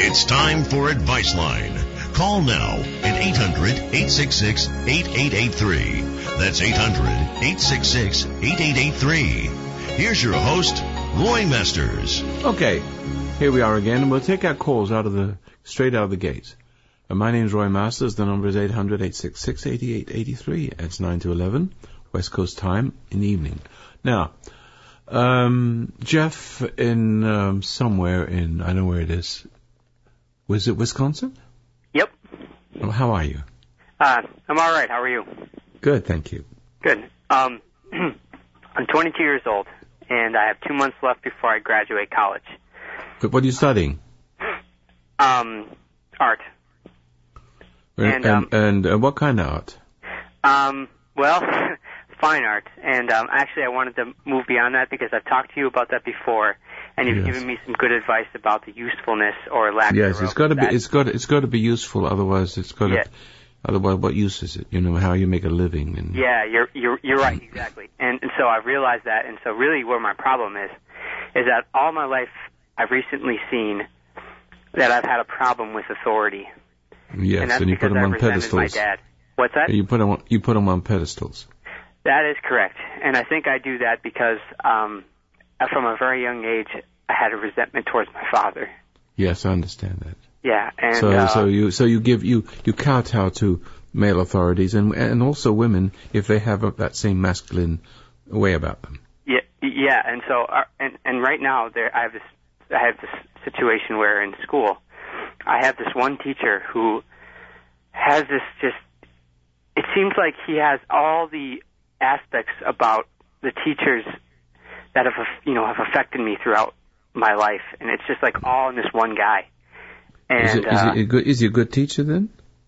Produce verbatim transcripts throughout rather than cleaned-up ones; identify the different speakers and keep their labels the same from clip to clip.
Speaker 1: It's time for Advice Line. Call now at eight hundred, eight six six, eight eight eight three. That's eight hundred, eight six six, eight eight eight three. Here's your host, Roy Masters.
Speaker 2: Okay, here we are again, and we'll take our calls out of the straight out of the gate. And my name's Roy Masters. The number is eight hundred, eight six six, eight eight eight three. It's nine to eleven, West Coast time in the evening. Now, um, Jeff in um, somewhere in, I don't know where it is. Was it Wisconsin?
Speaker 3: Yep.
Speaker 2: Oh, how are you?
Speaker 3: Uh, I'm all right. How are you?
Speaker 2: Good, thank you.
Speaker 3: Good. Um, I'm twenty-two years old, and I have two months left before I graduate college.
Speaker 2: But what are you studying?
Speaker 3: Um, art.
Speaker 2: And, and, um, and uh, what kind of art?
Speaker 3: Um, well, fine art. And um, actually, I wanted to move beyond that because I've talked to you about that before, and you've yes. given me some good advice about the usefulness or lack
Speaker 2: yes,
Speaker 3: thereof.
Speaker 2: Yes, it's got to be.
Speaker 3: That.
Speaker 2: It's got. It's got to be useful. Otherwise, it's got to.
Speaker 3: Yeah.
Speaker 2: Otherwise, what use is it? You know how you make a living. And
Speaker 3: yeah, you're you're you're right, exactly. And and so I realized that. And so really, where my problem is, is that all my life I've recently seen that I've had a problem with authority.
Speaker 2: Yes,
Speaker 3: and, that's
Speaker 2: and you put them
Speaker 3: I
Speaker 2: on
Speaker 3: resented
Speaker 2: pedestals.
Speaker 3: My dad. What's that?
Speaker 2: You put them. On, you put them on pedestals.
Speaker 3: That is correct, and I think I do that because um, from a very young age, I had a resentment towards my father.
Speaker 2: Yes, I understand that.
Speaker 3: Yeah, and
Speaker 2: so
Speaker 3: uh,
Speaker 2: so you so you give you you kowtow to male authorities and and also women if they have a, that same masculine way about them.
Speaker 3: Yeah, yeah, and so uh, and and right now there I have this I have this situation where in school I have this one teacher who has this just it seems like he has all the aspects about the teachers that have you know have affected me throughout my life, and it's just like all in this one guy. And,
Speaker 2: is, it, is,
Speaker 3: uh,
Speaker 2: he a good, is he a good teacher then?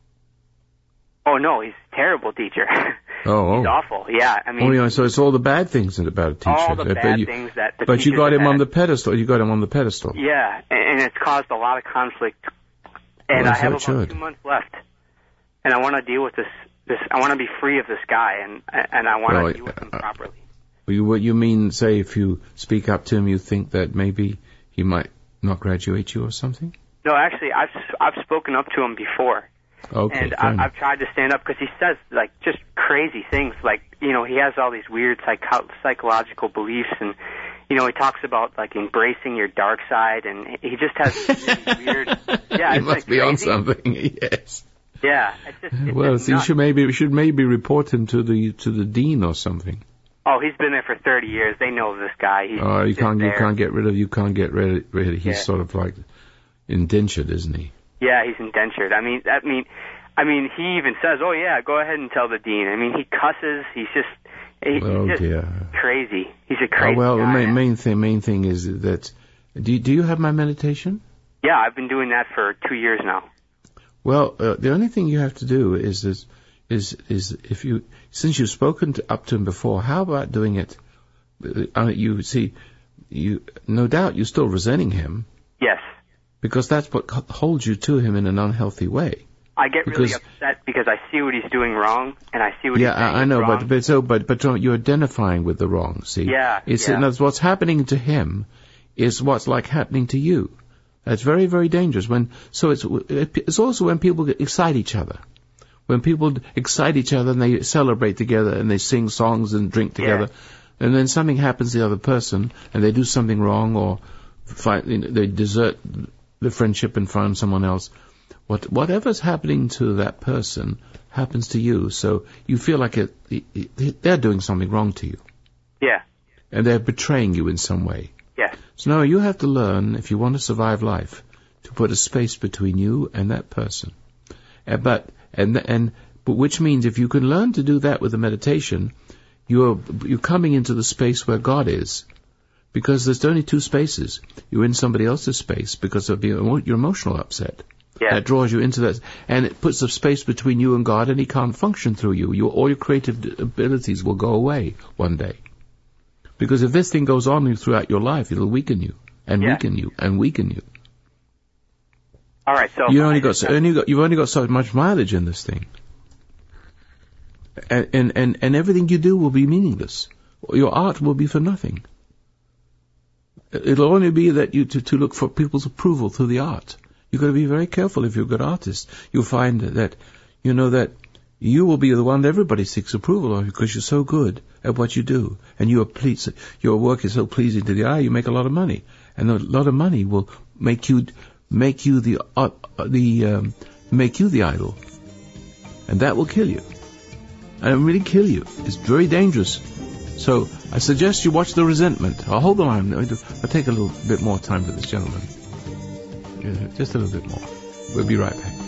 Speaker 3: Oh no, he's a terrible teacher.
Speaker 2: Oh,
Speaker 3: he's
Speaker 2: oh.
Speaker 3: awful. Yeah, I mean.
Speaker 2: Oh yeah, so it's all the bad things about a teacher.
Speaker 3: All the
Speaker 2: but
Speaker 3: bad
Speaker 2: you,
Speaker 3: things that the
Speaker 2: But you got him
Speaker 3: had.
Speaker 2: on the pedestal. You got him on the pedestal.
Speaker 3: Yeah, and, and it's caused a lot of conflict. And
Speaker 2: well,
Speaker 3: I have about
Speaker 2: should.
Speaker 3: two months left, and I want to deal with this. This I want to be free of this guy, and and I want to
Speaker 2: well,
Speaker 3: deal with him
Speaker 2: uh,
Speaker 3: properly.
Speaker 2: You, what you mean? Say, if you speak up to him, you think that maybe he might not graduate you or something?
Speaker 3: No, actually, I've I've spoken up to him before.
Speaker 2: Okay,
Speaker 3: and I, I've tried to stand up because he says like just crazy things. Like you know, he has all these weird psycho- psychological beliefs, and you know, he talks about like embracing your dark side, and he just has these weird. Yeah,
Speaker 2: he
Speaker 3: it's
Speaker 2: must
Speaker 3: like
Speaker 2: be
Speaker 3: crazy.
Speaker 2: on something. Yes.
Speaker 3: Yeah. It's just, it's
Speaker 2: well,
Speaker 3: just
Speaker 2: so you should maybe we should maybe report him to the to the dean or something.
Speaker 3: Oh, he's been there for thirty years. They know this guy. He's
Speaker 2: oh, you can't
Speaker 3: there.
Speaker 2: you can't get rid of you can't get rid of, rid of he's
Speaker 3: yeah.
Speaker 2: sort of like indentured, isn't he?
Speaker 3: Yeah, he's indentured. I mean, I mean, I mean, he even says, "Oh yeah, go ahead and tell the dean." I mean, he cusses. He's just, he,
Speaker 2: oh,
Speaker 3: he's just
Speaker 2: dear.
Speaker 3: crazy. He's a crazy
Speaker 2: oh, well,
Speaker 3: guy.
Speaker 2: the main, main thing, main thing is that. Do you, do you have my meditation?
Speaker 3: Yeah, I've been doing that for two years now.
Speaker 2: Well, uh, the only thing you have to do is is is, is if you since you've spoken to, up to him before, how about doing it? Uh, you see, you no doubt you're still resenting him.
Speaker 3: Yes.
Speaker 2: Because that's what holds you to him in an unhealthy way.
Speaker 3: I get
Speaker 2: because,
Speaker 3: really upset because I see what he's doing wrong, and I see what
Speaker 2: yeah,
Speaker 3: he's doing
Speaker 2: I, I know,
Speaker 3: wrong.
Speaker 2: but but so but but you're identifying with the wrong. See,
Speaker 3: yeah,
Speaker 2: it's
Speaker 3: yeah.
Speaker 2: That's what's happening to him is what's like happening to you. That's very very dangerous. When so it's it's also when people excite each other. When people excite each other and they celebrate together and they sing songs and drink together, yeah. and then something happens to the other person and they do something wrong or find, you know, they desert the friendship and find someone else. What, whatever's happening to that person happens to you, so you feel like it, it, they're doing something wrong to you.
Speaker 3: Yeah.
Speaker 2: And they're betraying you in some way.
Speaker 3: Yeah.
Speaker 2: So now you have to learn, if you want to survive life, to put a space between you and that person. And, but, and, and, but which means if you can learn to do that with the meditation, you're, you're coming into the space where God is. Because there's only two spaces. You're in somebody else's space because of your, your emotional upset.
Speaker 3: Yeah.
Speaker 2: That draws you into that. And it puts a space between you and God, and He can't function through you. Your, all your creative abilities will go away one day. Because if this thing goes on throughout your life, it'll weaken you, and
Speaker 3: yeah.
Speaker 2: weaken you, and weaken you.
Speaker 3: All right, so...
Speaker 2: You only got, so, only got, you've only got so much mileage in this thing. And, and, and, and everything you do will be meaningless. Your art will be for nothing. It'll only be that you to, to look for people's approval through the art. You've got to be very careful if you're a good artist. You'll find that, you know, that you will be the one that everybody seeks approval of because you're so good at what you do. And you are pleased, your work is so pleasing to the eye, you make a lot of money. And a lot of money will make you, make you the, uh, the, um, make you the idol. And that will kill you. And it will really kill you. It's very dangerous. So I suggest you watch The Resentment. I'll hold the line. I'll take a little bit more time for this gentleman. Just a little bit more. We'll be right back.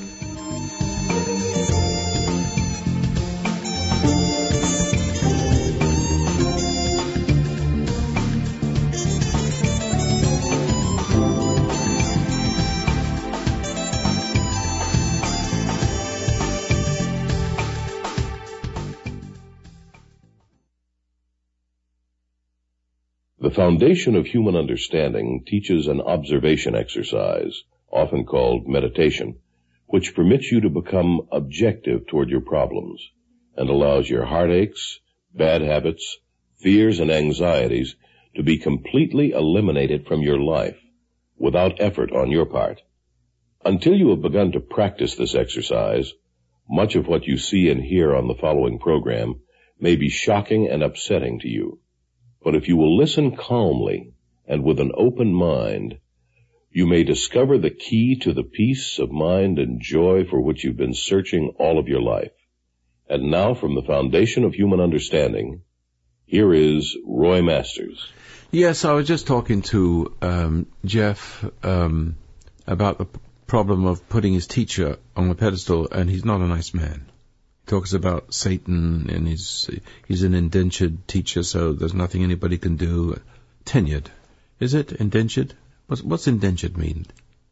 Speaker 4: The foundation of human understanding teaches an observation exercise, often called meditation, which permits you to become objective toward your problems and allows your heartaches, bad habits, fears, and anxieties to be completely eliminated from your life without effort on your part. Until you have begun to practice this exercise, much of what you see and hear on the following program may be shocking and upsetting to you. But if you will listen calmly and with an open mind, you may discover the key to the peace of mind and joy for which you've been searching all of your life. And now, from the foundation of human understanding, here is Roy Masters.
Speaker 2: Yes, I was just talking to um, Jeff um, about the problem of putting his teacher on a pedestal, and he's not a nice man. Talks about Satan, and he's he's an indentured teacher, so there's nothing anybody can do. Tenured. Is it indentured? What's, what's indentured mean?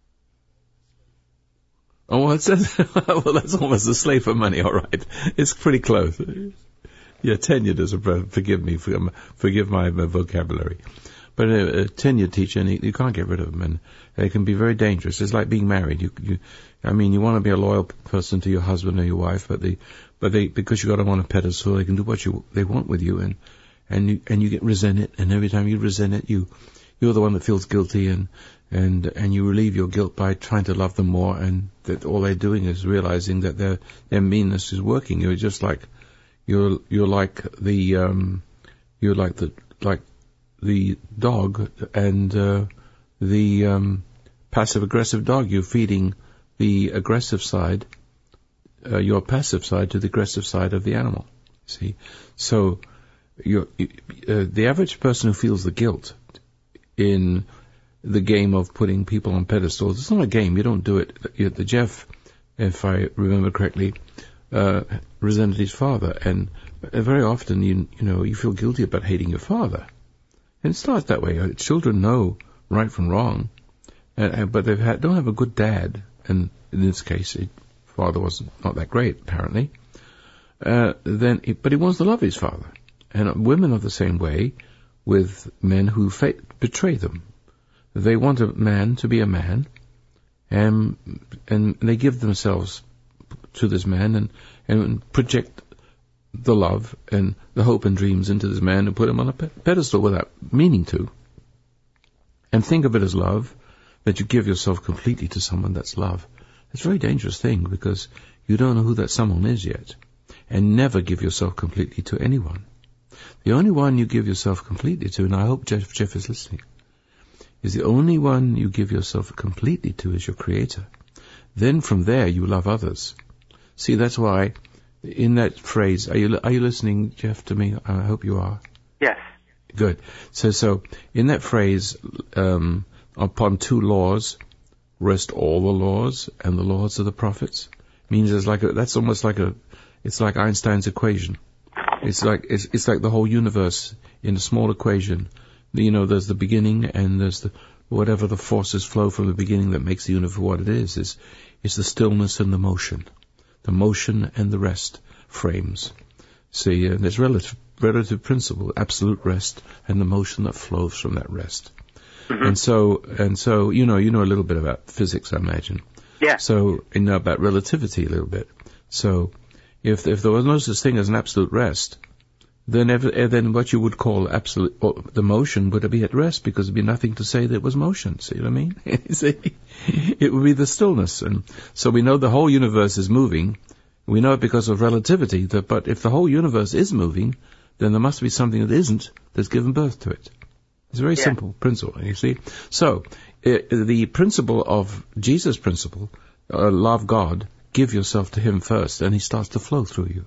Speaker 2: Oh, well, it says, well, that's almost a slave for money, all right. It's pretty close. Yeah, tenured is a, forgive me, forgive my vocabulary. But a, a tenured teacher, and you can't get rid of them, and they can be very dangerous. It's like being married. You, you, I mean, you want to be a loyal person to your husband or your wife, but they, but they, because you got them on a pedestal, they can do what you, they want with you, and, and you, and you get resent it, and every time you resent it, you, you're the one that feels guilty, and, and, and you relieve your guilt by trying to love them more, and that all they're doing is realizing that their, their meanness is working. You're just like, you're, you're like the, um, you're like the, like, the dog and uh, the um, passive-aggressive dog. You're feeding the aggressive side, uh, your passive side, to the aggressive side of the animal. See, so you're, uh, the average person who feels the guilt in the game of putting people on pedestals, it's not a game. You don't do it. The Jeff, if I remember correctly, uh, resented his father, and very often you you know you feel guilty about hating your father. And it starts that way. Children know right from wrong, uh, but they don't have a good dad. And in this case, his father was not that great, apparently. Uh, then, he, but he wants to love his father. And women are the same way with men who fa- betray them. They want a man to be a man, and and they give themselves to this man and and project the love and the hope and dreams into this man and put him on a pedestal without meaning to. And think of it as love, that you give yourself completely to someone that's love. It's a very dangerous thing because you don't know who that someone is yet. And never give yourself completely to anyone. The only one you give yourself completely to, and I hope Jeff, Jeff is listening, is the only one you give yourself completely to is your Creator. Then from there you love others. See, that's why in that phrase, are you are you listening, Jeff, to me? I hope you are.
Speaker 3: Yes.
Speaker 2: Good. So, so in that phrase, um, upon two laws rest all the laws, and the laws of the prophets, means it's like a, that's almost like a, it's like Einstein's equation. It's like it's it's like the whole universe in a small equation. You know, there's the beginning, and there's the whatever the forces flow from the beginning that makes the universe what it is. Is it's the stillness and the motion. The motion and the rest frames. See, and there's relative, relative principle, absolute rest, and the motion that flows from that rest. Mm-hmm. And so, and so, you know, you know a little bit about physics, I imagine.
Speaker 3: Yeah.
Speaker 2: So, you know about relativity a little bit. So, if if there was no such thing as an absolute rest, then ever, then what you would call absolute, or the motion would be at rest, because there'd be nothing to say that was motion. See what I mean? See? It would be the stillness. And so we know the whole universe is moving. We know it because of relativity, that, but if the whole universe is moving, then there must be something that isn't that's given birth to it. It's a very yeah. simple principle, you see. So, it, the principle of Jesus' principle, uh, love God, give yourself to Him first, and He starts to flow through you.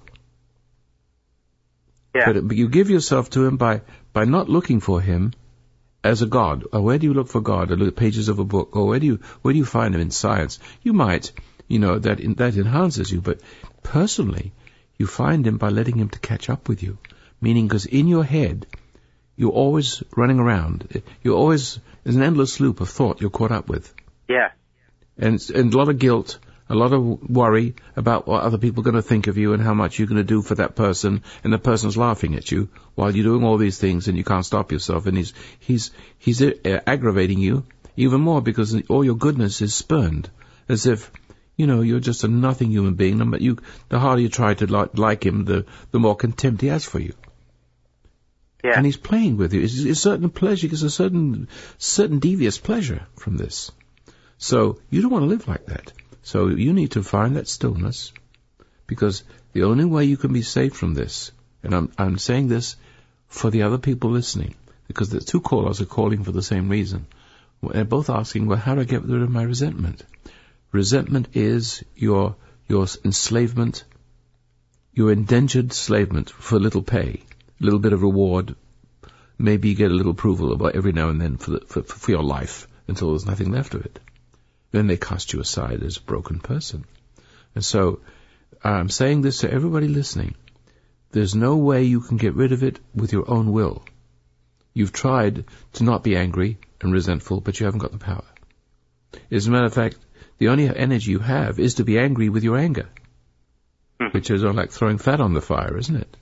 Speaker 3: Yeah.
Speaker 2: But, but you give yourself to Him by, by not looking for Him as a God. Or where do you look for God? Or look at pages of a book? Or where do you, where do you find Him in science? You might, you know, that, in, that enhances you, but personally, you find Him by letting Him to catch up with you. Meaning, because in your head, you're always running around. You're always, there's an endless loop of thought you're caught up with.
Speaker 3: Yeah.
Speaker 2: And, and a lot of guilt, a lot of worry about what other people are going to think of you and how much you're going to do for that person, and the person's laughing at you while you're doing all these things and you can't stop yourself, and he's, he's, he's uh, aggravating you even more because all your goodness is spurned. As if, you know, you're just a nothing human being. But you, the harder you try to like, like him, the, the more contempt he has for you.
Speaker 3: Yeah.
Speaker 2: And he's playing with you. It's, it's a certain pleasure. It's a certain, certain devious pleasure from this. So you don't want to live like that. So you need to find that stillness, because the only way you can be safe from this, and I'm, I'm saying this for the other people listening, because the two callers are calling for the same reason. They're both asking, well, how do I get rid of my resentment? Resentment is your, your enslavement, your indentured enslavement for little pay, a little bit of reward. Maybe you get a little approval about every now and then for, the, for, for your life until there's nothing left of it. Then they cast you aside as a broken person. And so I'm saying this to everybody listening. There's no way you can get rid of it with your own will. You've tried to not be angry and resentful, but you haven't got the power. As a matter of fact, the only energy you have is to be angry with your anger, which is like throwing fat on the fire, isn't it?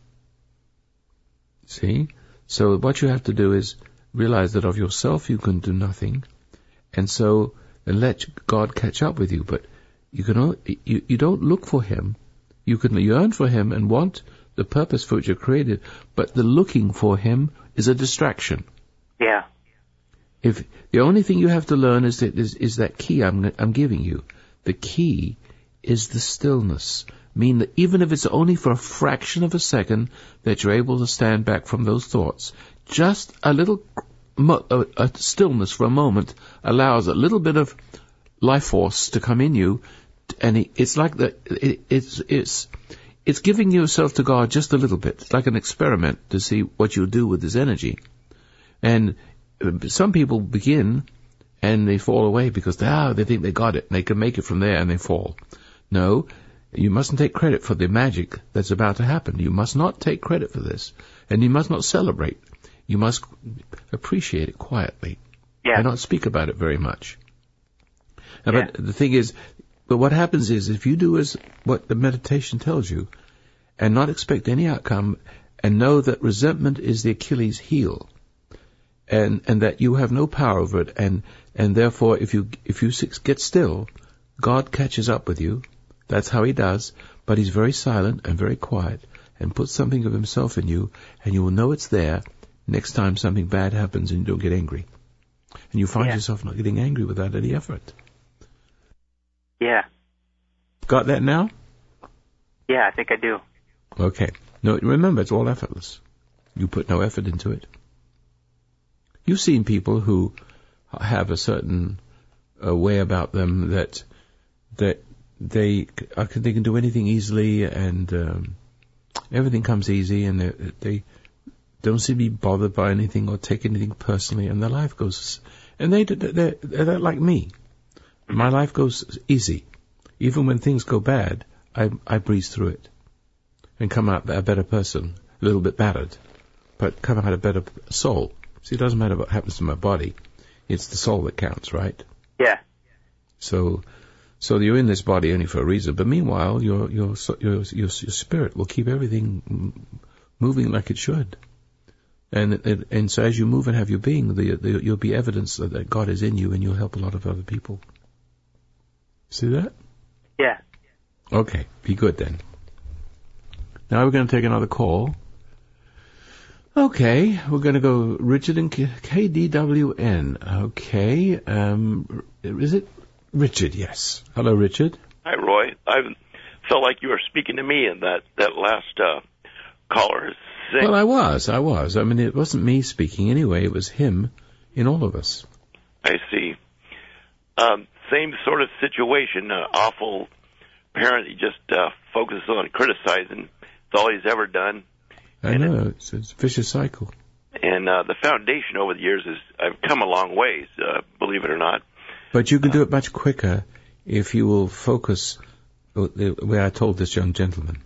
Speaker 2: See? So what you have to do is realize that of yourself you can do nothing, and so and let God catch up with you. But you can only, you, you don't look for Him. You can yearn for Him and want the purpose for which you're created, but the looking for Him is a distraction.
Speaker 3: Yeah.
Speaker 2: If the only thing you have to learn is that is, is that key I'm I'm giving you. The key is the stillness. Mean that even if it's only for a fraction of a second that you're able to stand back from those thoughts, just a little mo- a, a stillness for a moment allows a little bit of life force to come in you, and it, it's like that. It, it's it's it's giving yourself to God just a little bit. It's like an experiment to see what you'll do with this energy. And some people begin and they fall away because they, ah, they think they got it and they can make it from there, and they fall. No. You mustn't take credit for the magic that's about to happen. You must not take credit for this. And you must not celebrate. You must appreciate it quietly.
Speaker 3: Yeah.
Speaker 2: And not speak about it very much. Yeah. But the thing is, but what happens is, if you do as what the meditation tells you, and not expect any outcome, and know that resentment is the Achilles heel, and, and that you have no power over it, and, and therefore if you, if you get still, God catches up with you. That's how He does, but He's very silent and very quiet, and puts something of Himself in you, and you will know it's there next time something bad happens and you don't get angry. And you find yeah. yourself not getting angry without any effort.
Speaker 3: Yeah.
Speaker 2: Got that now?
Speaker 3: Yeah, I think I do.
Speaker 2: Okay. No, remember, it's all effortless. You put no effort into it. You've seen people who have a certain uh, way about them that that They they can do anything easily, and um, everything comes easy, and they, they don't seem to be bothered by anything or take anything personally, and their life goes. And they they're, they're like me. My life goes easy, even when things go bad. I I breeze through it, and come out a better person, a little bit battered, but come out a better soul. See, it doesn't matter what happens to my body; it's the soul that counts, right?
Speaker 3: Yeah.
Speaker 2: So. So you're in this body only for a reason, but meanwhile, your your your your, your spirit will keep everything moving like it should, and and, and so as you move and have your being, the, the, you'll be evidence that God is in you, and you'll help a lot of other people. See that?
Speaker 3: Yeah.
Speaker 2: Okay, be good then. Now we're going to take another call. Okay, we're going to go Richard and K D W N. Okay, um, is it Richard? Yes. Hello, Richard.
Speaker 5: Hi, Roy. I felt like you were speaking to me in that, that last uh, caller's thing.
Speaker 2: Well, I was, I was. I mean, it wasn't me speaking anyway. It was him in all of us.
Speaker 5: I see. Um, same sort of situation. Uh, awful parent. He just uh, focuses on criticizing. It's all he's ever done.
Speaker 2: I
Speaker 5: and
Speaker 2: know.
Speaker 5: It,
Speaker 2: it's, it's a vicious cycle.
Speaker 5: And uh, the foundation over the years is I've come a long ways, uh, believe it or not.
Speaker 2: But you can do it much quicker if you will focus, the way I told this young gentleman.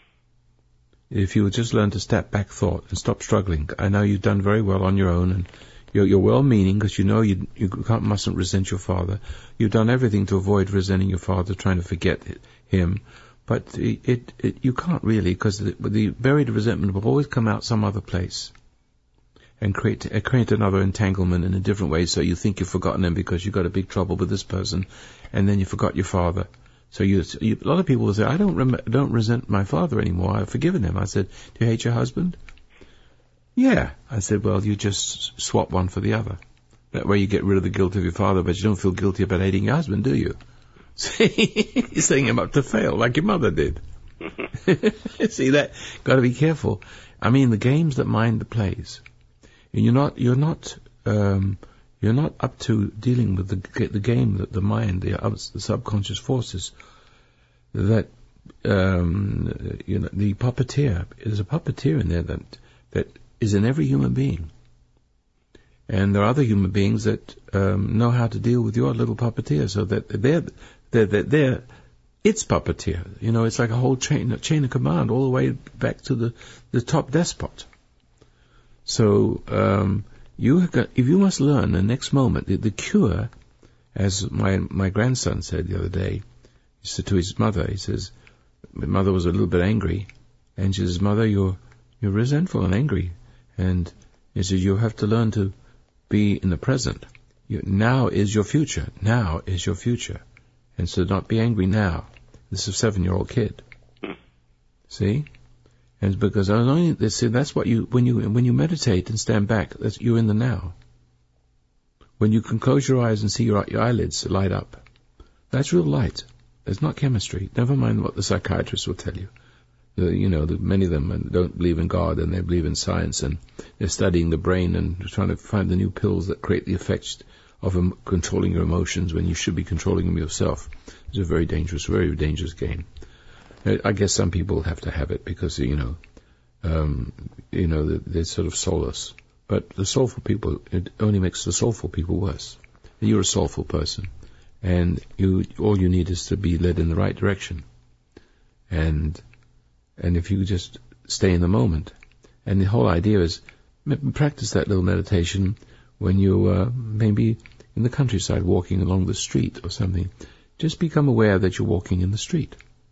Speaker 2: If you would just learn to step back thought and stop struggling. I know you've done very well on your own, and you're, you're well-meaning because you know you, you can't, mustn't resent your father. You've done everything to avoid resenting your father, trying to forget him. But it, it, it you can't really, because the, the buried resentment will always come out some other place and create uh, create another entanglement in a different way. So you think you've forgotten him because you got a big trouble with this person, and then you forgot your father. So you, you a lot of people will say, "I don't rem- don't resent my father anymore. I've forgiven him." I said, "Do you hate your husband?" Yeah. I said, "Well, you just swap one for the other. That way you get rid of the guilt of your father, but you don't feel guilty about hating your husband, do you?" See, you're setting him up to fail like your mother did. See that? Got to be careful. I mean, the games that mind plays. And you're not, you're not, um, you're not up to dealing with the the game that the mind, the, the subconscious forces that, um, you know, the puppeteer. There's a puppeteer in there that that is in every human being. And there are other human beings that um, know how to deal with your little puppeteer, so that they're they're they're, they're its puppeteer. You know, it's like a whole chain a chain of command all the way back to the the top despot. So um, you have got, if you must learn the next moment, the, the cure, as my my grandson said the other day, he said to his mother, he says, my mother was a little bit angry, and she says, "Mother, you're you're resentful and angry," and he says, "You have to learn to be in the present. You, now is your future. Now is your future. And so not be angry now." This is a seven-year-old kid. See? And it's because only, see, that's what you, when you, when you meditate and stand back, that's, you're in the now. When you can close your eyes and see your, your eyelids light up, that's real light. It's not chemistry. Never mind what the psychiatrists will tell you. The, you know, the, many of them don't believe in God, and they believe in science, and they're studying the brain and trying to find the new pills that create the effects of um, controlling your emotions when you should be controlling them yourself. It's a very dangerous, very dangerous game. I guess some people have to have it because, you know, um, you know, they're, they're sort of soulless. But the soulful people, it only makes the soulful people worse. You're a soulful person, and you, all you need is to be led in the right direction. And And if you just stay in the moment, and the whole idea is practice that little meditation when you're uh, maybe in the countryside walking along the street or something. Just become aware that you're walking in the street.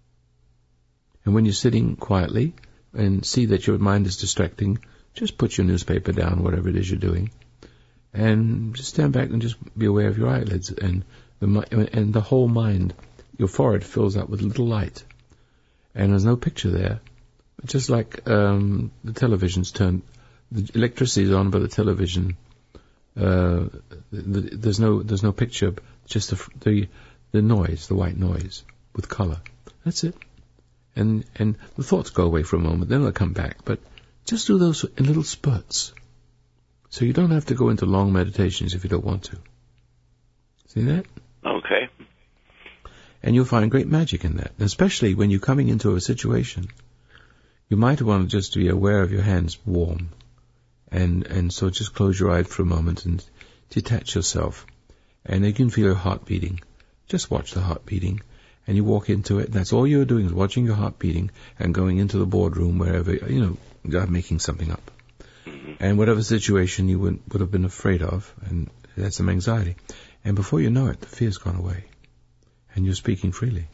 Speaker 2: And when you're sitting quietly and see that your mind is distracting, just put your newspaper down, whatever it is you're doing, and just stand back and just be aware of your eyelids and the, and the whole mind. Your forehead fills up with little light. And there's no picture there. Just like um, the television's turned, the electricity's on, but the television, uh, the, there's no there's no picture, just the, the the noise, the white noise with color. That's it. And and the thoughts go away for a moment, then they'll come back. But just do those in little spurts, so you don't have to go into long meditations if you don't want to. See that?
Speaker 5: Okay.
Speaker 2: And you'll find great magic in that, especially when you're coming into a situation. You might want to just be aware of your hands warm. And and so just close your eyes for a moment and detach yourself. And you can feel your heart beating. Just watch the heart beating. And you walk into it, and that's all you're doing is watching your heart beating and going into the boardroom, wherever, you know, you're making something up. Mm-hmm. And whatever situation you would, would have been afraid of, and that's some anxiety. And before you know it, the fear's gone away. And you're speaking freely.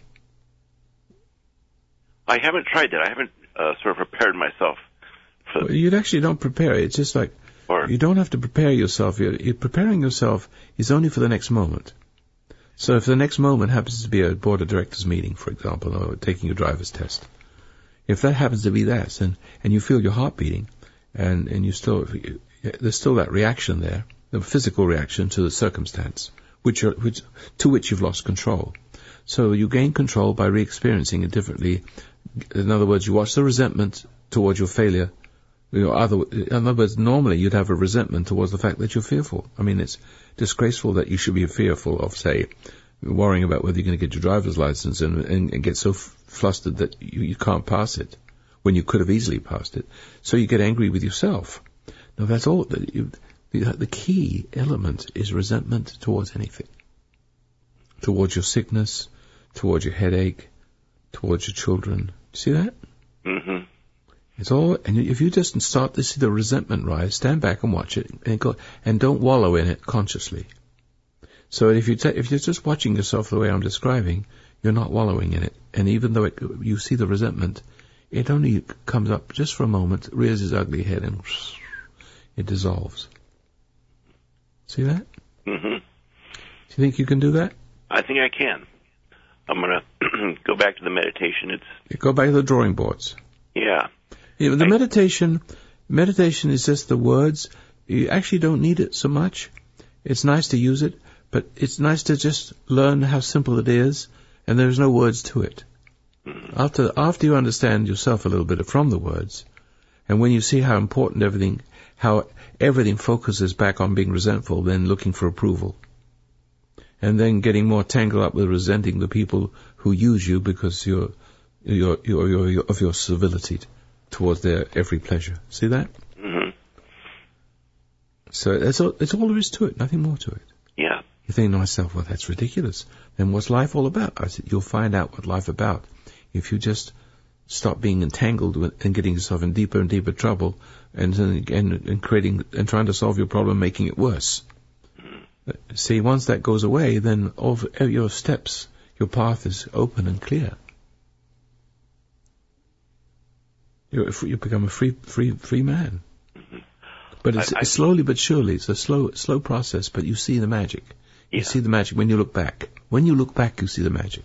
Speaker 5: I haven't tried that. I haven't uh, sort of prepared myself. For
Speaker 2: well, you actually don't prepare. It's just like, or, you don't have to prepare yourself. You're, you're preparing yourself is only for the next moment. So if the next moment happens to be a board of directors meeting, for example, or taking your driver's test, if that happens to be that, and, and you feel your heart beating, and and you still there's still that reaction there, the physical reaction to the circumstance, which are, which to which you've lost control. So you gain control by re-experiencing it differently. In other words, you watch the resentment towards your failure. Your other, in other words, normally you'd have a resentment towards the fact that you're fearful. I mean, it's disgraceful that you should be fearful of, say, worrying about whether you're going to get your driver's license and, and, and get so f- flustered that you, you can't pass it when you could have easily passed it. So you get angry with yourself. Now that's all. The, you, the, the key element is resentment towards anything. Towards your sickness, towards your headache, towards your children. See that?
Speaker 5: Mm-hmm.
Speaker 2: It's all, and if you just start to see the resentment rise, stand back and watch it, and go, and don't wallow in it consciously. So if you ta- if you're just watching yourself the way I'm describing, you're not wallowing in it. And even though it, you see the resentment, it only comes up just for a moment, rears its ugly head, and it dissolves. See that?
Speaker 5: Mm-hmm.
Speaker 2: Do you think you can do that?
Speaker 5: I think I can. I'm going to go back to the meditation. It's
Speaker 2: you go back to the drawing boards.
Speaker 5: Yeah.
Speaker 2: You know, the
Speaker 5: I,
Speaker 2: meditation, meditation is just the words. You actually don't need it so much. It's nice to use it, but it's nice to just learn how simple it is, and there's no words to it. Mm-hmm. After after you understand yourself a little bit from the words, and when you see how important everything, how everything focuses back on being resentful, then looking for approval, and then getting more tangled up with resenting the people who use you because you're you're, you're, you're, you're of your civility towards their every pleasure. See that?
Speaker 5: Mm-hmm.
Speaker 2: So that's all, that's all there is to it, nothing more to it.
Speaker 5: Yeah.
Speaker 2: You think to myself, well, that's ridiculous. Then what's life all about? I said, you'll find out what life's about if you just stop being entangled with, and getting yourself in deeper and deeper trouble and, and, and creating and trying to solve your problem, making it worse. Mm-hmm. See, once that goes away, then all of your steps, your path is open and clear. You you become a free, free, free man. Mm-hmm. But it's, I, I, it's slowly but surely. It's a slow, slow process. But you see the magic. You yeah. see the magic when you look back. When you look back, you see the magic.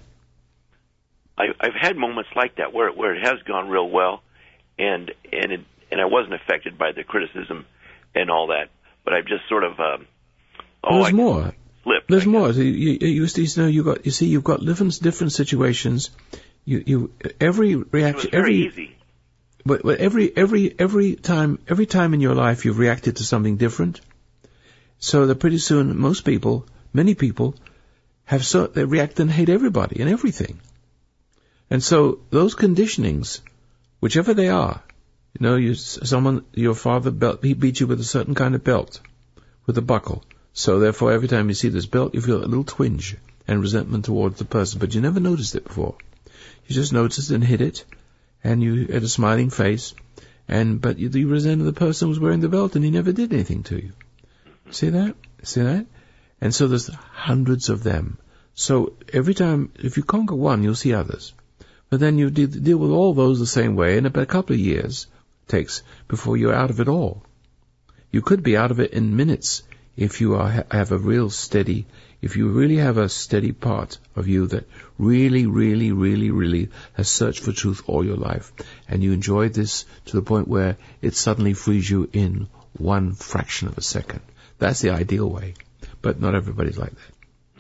Speaker 5: I, I've had moments like that where where it has gone real well, and and it, and I wasn't affected by the criticism and all that. But I've just sort of um, oh,
Speaker 2: there's
Speaker 5: I
Speaker 2: more.
Speaker 5: Flipped,
Speaker 2: there's more. You, you, you, you know, you got. You see, you've got different different situations. You you every reaction.
Speaker 5: It was very
Speaker 2: every,
Speaker 5: easy.
Speaker 2: But, but every every every time every time in your life you've reacted to something different, so that pretty soon most people, many people, have so they react and hate everybody and everything, and so those conditionings, whichever they are, you know, you someone your father belt he beat you with a certain kind of belt, with a buckle, so therefore every time you see this belt you feel a little twinge and resentment towards the person, but you never noticed it before, you just noticed and hid it. And you had a smiling face, and but you, you resented the person who was wearing the belt, and he never did anything to you. See that? See that? And so there's hundreds of them. So every time, if you conquer one, you'll see others. But then you de- deal with all those the same way, and about a couple of years it takes before you're out of it all. You could be out of it in minutes if you are, have a real steady, if you really have a steady part of you that really, really, really, really has searched for truth all your life, and you enjoy this to the point where it suddenly frees you in one fraction of a second. That's the ideal way, but not everybody's like that.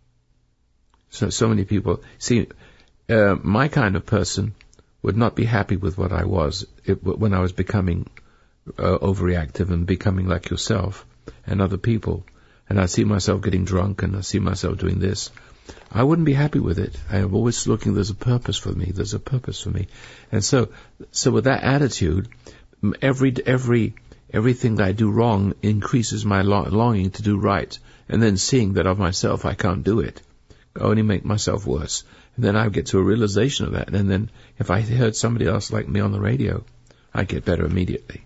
Speaker 2: So, so many people, see, uh, my kind of person would not be happy with what I was it, when I was becoming uh, overreactive and becoming like yourself and other people. And I see myself getting drunk, and I see myself doing this. I wouldn't be happy with it. I'm always looking, there's a purpose for me, there's a purpose for me. And so, so with that attitude, every, every, everything that I do wrong increases my longing to do right. And then seeing that of myself, I can't do it. I only make myself worse. And then I get to a realization of that. And then if I heard somebody else like me on the radio, I'd get better immediately.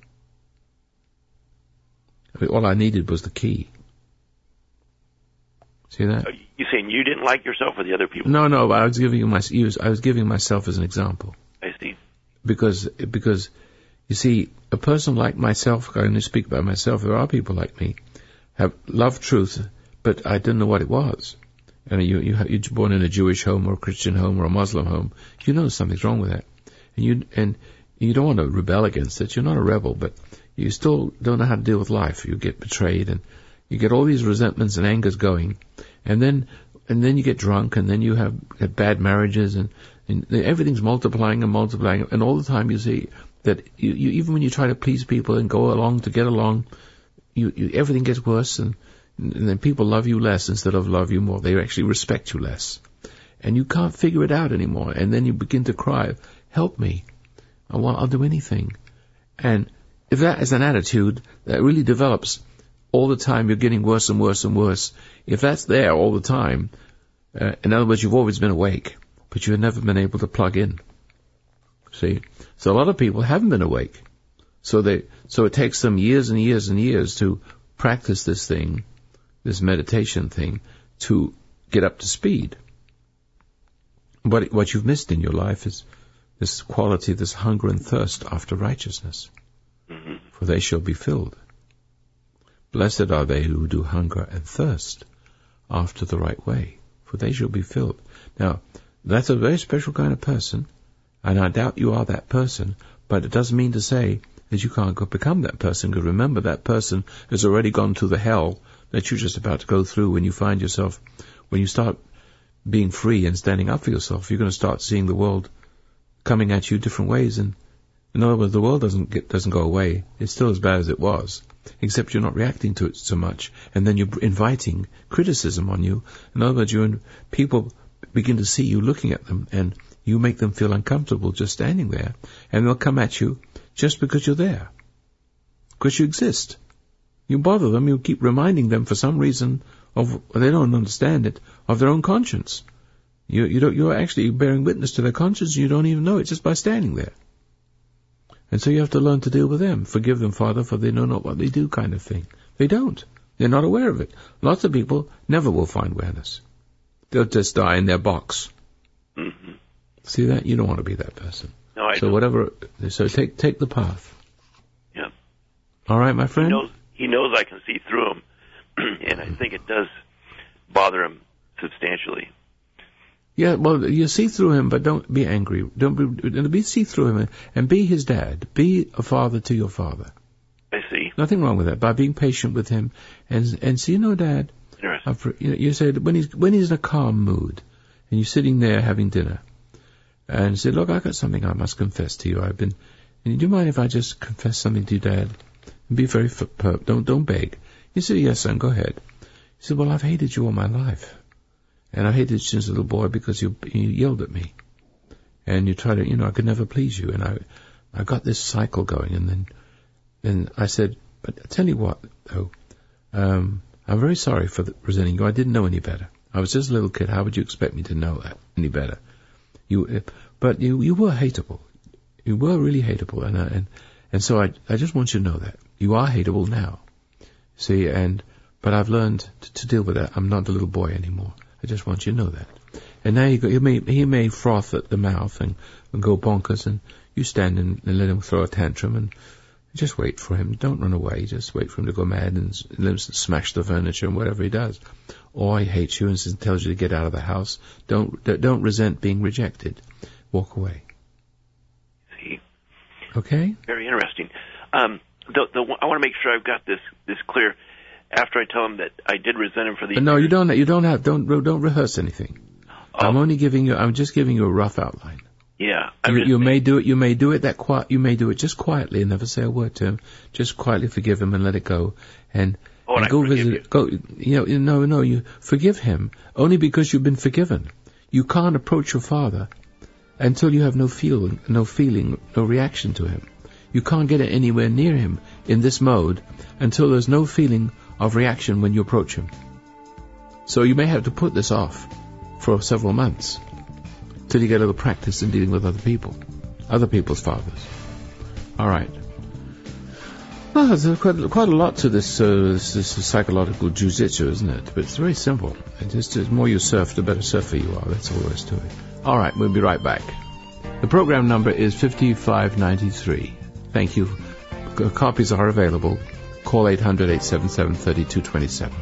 Speaker 2: I mean, all I needed was the key. See that?
Speaker 5: So you saying you didn't like yourself or the other people?
Speaker 2: No, no. I was giving you my. I was giving myself as an example.
Speaker 5: I see.
Speaker 2: Because because you see, a person like myself, I only speak about myself. There are people like me, have loved truth, but I didn't know what it was. And you you you're born in a Jewish home or a Christian home or a Muslim home. You know something's wrong with that, and you and you don't want to rebel against it. You're not a rebel, but you still don't know how to deal with life. You get betrayed, and you get all these resentments and angers going, and then and then you get drunk, and then you have, have bad marriages, and, and everything's multiplying and multiplying, and all the time you see that you, you even when you try to please people and go along to get along, you, you everything gets worse, and, and then people love you less instead of love you more. They actually respect you less, and you can't figure it out anymore. And then you begin to cry, "Help me! I want, I'll do anything." And if that is an attitude that really develops all the time, you're getting worse and worse and worse. If that's there all the time, uh, in other words, you've always been awake, but you've never been able to plug in. See? So a lot of people haven't been awake. So they, so it takes them years and years and years to practice this thing, this meditation thing, to get up to speed. But what you've missed in your life is this quality, this hunger and thirst after righteousness. Mm-hmm. For they shall be filled. Blessed are they who do hunger and thirst after the right way, for they shall be filled. Now, that's a very special kind of person, and I doubt you are that person, but it doesn't mean to say that you can't go become that person, because remember, that person has already gone through the hell that you're just about to go through when you find yourself, when you start being free and standing up for yourself, you're going to start seeing the world coming at you different ways. And in other words, the world doesn't get, doesn't go away. It's still as bad as it was, except you're not reacting to it so much. And then you're inviting criticism on you. In other words, you're, people begin to see you looking at them, and you make them feel uncomfortable just standing there. And they'll come at you just because you're there, because you exist. You bother them. You keep reminding them for some reason of, they don't understand it, of their own conscience. You, you don't, you're actually bearing witness to their conscience, and you don't even know it just by standing there. And so you have to learn to deal with them. Forgive them, Father, for they know not what they do, kind of thing. They don't. They're not aware of it. Lots of people never will find awareness. They'll just die in their box. Mm-hmm. See that? You don't want to be that person.
Speaker 5: No, I
Speaker 2: so
Speaker 5: don't.
Speaker 2: whatever. So take take the path.
Speaker 5: Yeah.
Speaker 2: All right, my friend.
Speaker 5: He knows, he knows I can see through him, and I think it does bother him substantially.
Speaker 2: Yeah, well, you see through him, but don't be angry. Don't be, be see through him, and be his dad. Be a father to your father.
Speaker 5: I see.
Speaker 2: Nothing wrong with that. By being patient with him, and and see, you know, Dad. I've, you, know, you said when he's when he's in a calm mood, and you're sitting there having dinner, and you say, "Look, I got something I must confess to you. I've been. And do you mind if I just confess something to you, Dad? And be very perp. Don't don't beg." You said, "Yes, son. Go ahead." He said, "Well, I've hated you all my life. And I hated you since a little boy because you, you yelled at me. And you tried to, you know, I could never please you. And I, I got this cycle going. And then, then I said, but I tell you what, though, um, I'm very sorry for the, resenting you. I didn't know any better. I was just a little kid. How would you expect me to know that any better? You, but you, you were hateable. You were really hateable. And, uh, and, and so I, I just want you to know that you are hateable now. See, and, but I've learned to, to deal with that. I'm not a little boy anymore. I just want you to know that. And now you go, he may, he may froth at the mouth and, and go bonkers, and you stand and, and let him throw a tantrum, and just wait for him. Don't run away. Just wait for him to go mad and, and smash the furniture and whatever he does. Or he hates you and tells you to get out of the house. Don't, don't resent being rejected. Walk away.
Speaker 5: See.
Speaker 2: Okay?
Speaker 5: Very interesting. Um, the, the, I want to make sure I've got this, this clear. After I tell him that I did resent him for the...
Speaker 2: No, you don't, you don't have, don't, don't rehearse anything. Oh. I'm only giving you, I'm just giving you a rough outline.
Speaker 5: Yeah.
Speaker 2: You, you may do it, you may do it that quiet, you may do it just quietly and never say a word to him. Just quietly forgive him and let it go. And,
Speaker 5: oh, and,
Speaker 2: and go visit,
Speaker 5: you.
Speaker 2: go, you know, no, no, you forgive him only because you've been forgiven. You can't approach your father until you have no feeling, no feeling, no reaction to him. You can't get anywhere near him in this mode until there's no feeling of reaction when you approach him. So you may have to put this off for several months till you get a little practice in dealing with other people, other people's fathers. All right. Well, there's quite, quite a lot to this, uh, this, this psychological jiu-jitsu, isn't it? But it's very simple. It just, the more you surf, the better surfer you are. That's all there is to it. All right, we'll be right back. The program number is fifty-five ninety-three. Thank you. Copies are available. Call eight hundred, eight seven seven, three two two seven.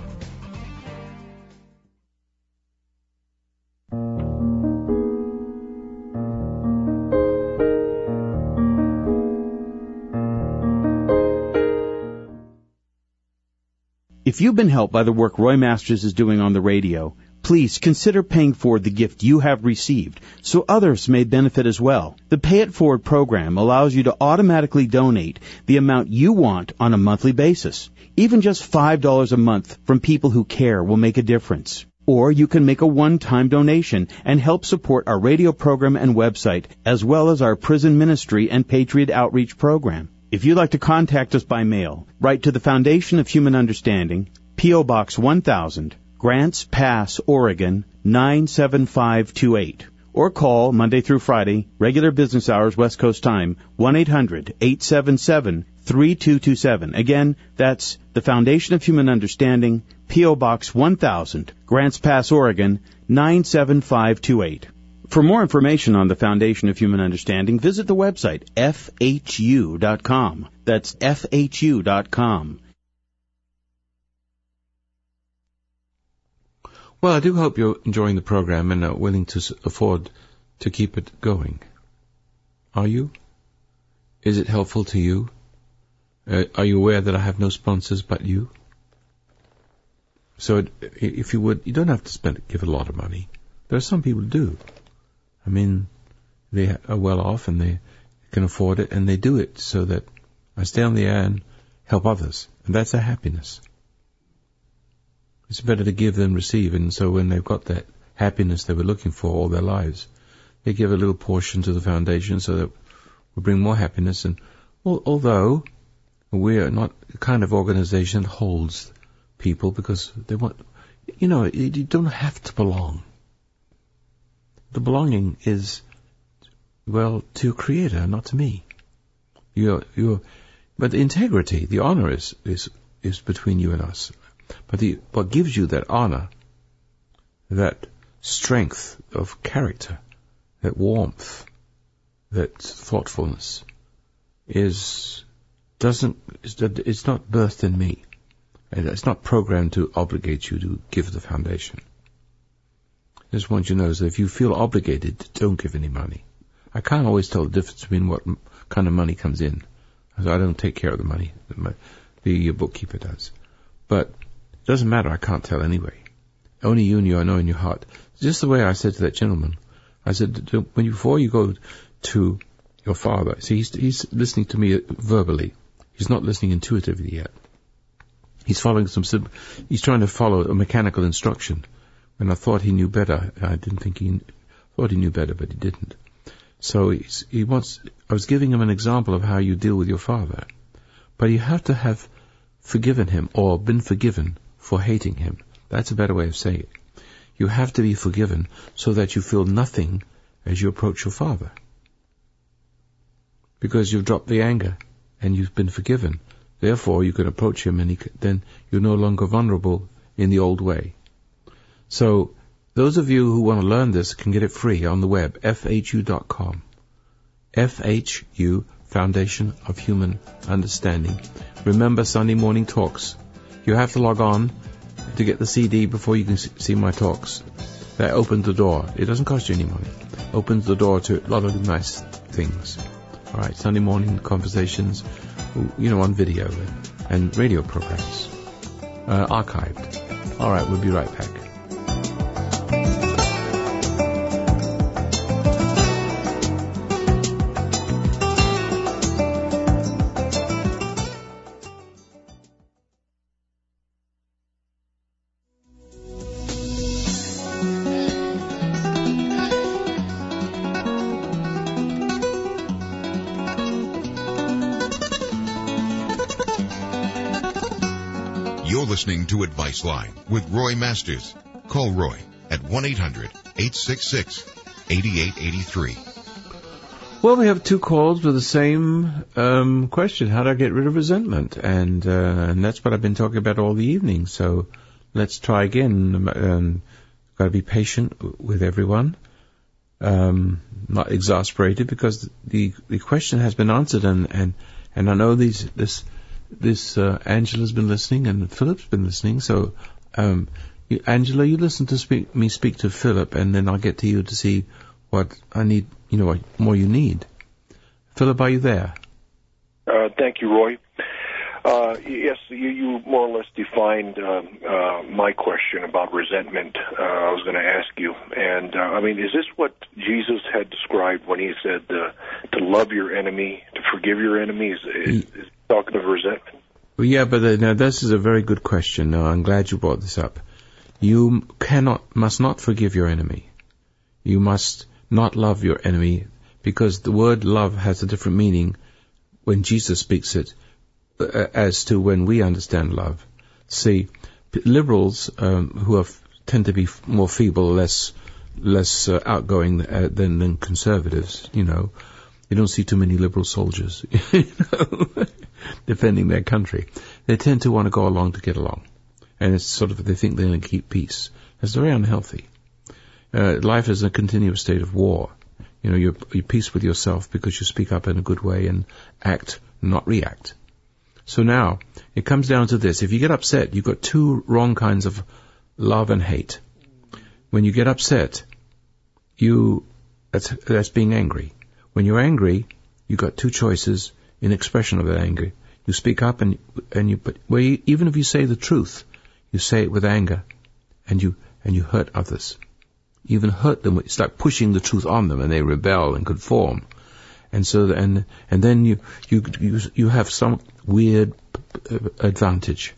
Speaker 6: If you've been helped by the work Roy Masters is doing on the radio, please consider paying forward the gift you have received so others may benefit as well. The Pay It Forward program allows you to automatically donate the amount you want on a monthly basis. Even just five dollars a month from people who care will make a difference. Or you can make a one-time donation and help support our radio program and website, as well as our prison ministry and Patriot Outreach program. If you'd like to contact us by mail, write to the Foundation of Human Understanding, P O. Box one thousand, Grants Pass, Oregon, nine seven five two eight. Or call Monday through Friday, regular business hours, West Coast time, one eight hundred eight seven seven three two two seven. Again, that's the Foundation of Human Understanding, P O. Box one thousand, Grants Pass, Oregon, nine seven five two eight. For more information on the Foundation of Human Understanding, visit the website F H U dot com. That's F H U dot com.
Speaker 2: Well, I do hope you're enjoying the program and are willing to afford to keep it going. Are you? Is it helpful to you? Uh, are you aware that I have no sponsors but you? So it, if you would, you don't have to spend give a lot of money. There are some people who do. I mean, they are well off and they can afford it, and they do it so that I stay on the air and help others. And that's their happiness. It's better to give than receive, and so when they've got that happiness they were looking for all their lives, they give a little portion to the foundation so that we bring more happiness. And although we're not the kind of organization that holds people because they want, you know, you don't have to belong. The belonging is, well, to your Creator, not to me. You're, you're, but the integrity, the honor is, is, is between you and us. But the, what gives you that honor, that strength of character, that warmth, that thoughtfulness, is, doesn't, it's not birthed in me. It's not programmed to obligate you to give the foundation. I just want you to know that if you feel obligated, don't give any money. I can't always tell the difference between what kind of money comes in. So I don't take care of the money. The bookkeeper does. But it doesn't matter. I can't tell anyway. Only you and you know in your heart. Just the way I said to that gentleman. I said, when you, before you go to your father, see, he's, he's listening to me verbally. He's not listening intuitively yet. He's following some, he's trying to follow a mechanical instruction. And I thought he knew better. I didn't think he thought he knew better, but he didn't. So he's, he wants. I was giving him an example of how you deal with your father, but you have to have forgiven him or been forgiven for hating him. That's a better way of saying it. You have to be forgiven so that you feel nothing as you approach your father, because you've dropped the anger and you've been forgiven. Therefore, you can approach him, and he, then you're no longer vulnerable in the old way. So, those of you who want to learn this can get it free on the web, F H U dot com. F H U, Foundation of Human Understanding. Remember Sunday morning talks. You have to log on to get the C D before you can see my talks. That opens the door. It doesn't cost you any money. Opens the door to a lot of nice things. All right, Sunday morning conversations, you know, on video and radio programs, uh, archived. All right, we'll be right back.
Speaker 1: Listening to Advice Line with Roy Masters. Call Roy at one eight hundred eight six six eight eight eight three.
Speaker 2: Well, we have two calls with the same um, question: how do I get rid of resentment? And uh, and that's what I've been talking about all the evening. So let's try again. Um, got to be patient with everyone, um, not exasperated, because the the question has been answered, and and and I know these this. This, uh, Angela's been listening and Philip's been listening. So, um, you, Angela, you listen to speak, me speak to Philip, and then I'll get to you to see what I need, you know, what more you need. Philip, are you there?
Speaker 7: Uh, thank you, Roy. Uh, yes, you, you more or less defined uh, uh, my question about resentment. Uh, I was going to ask you, and uh, I mean, is this what Jesus had described when he said uh, to love your enemy, to forgive your enemies? Is, is, is talking of resentment?
Speaker 2: Well, yeah, but uh, now this is a very good question. Now, I'm glad you brought this up. You cannot, must not forgive your enemy. You must not love your enemy, because the word love has a different meaning when Jesus speaks it as to when we understand love. See, liberals um, who are, tend to be more feeble, less less uh, outgoing uh, than, than conservatives, you know, you don't see too many liberal soldiers you know, defending their country. They tend to want to go along to get along. And it's sort of, they think they're going to keep peace. It's very unhealthy. Uh, life is a continuous state of war. You know, you're, you're peace with yourself because you speak up in a good way and act, not react. So now, it comes down to this. If you get upset, you've got two wrong kinds of love and hate. When you get upset, you, that's, that's being angry. When you're angry, you've got two choices in expression of that anger. You speak up and, and you, but well, you, even if you say the truth, you say it with anger, and you, and you hurt others. You even hurt them. It's like pushing the truth on them, and they rebel and conform. And so, and and then you you you you have some weird advantage,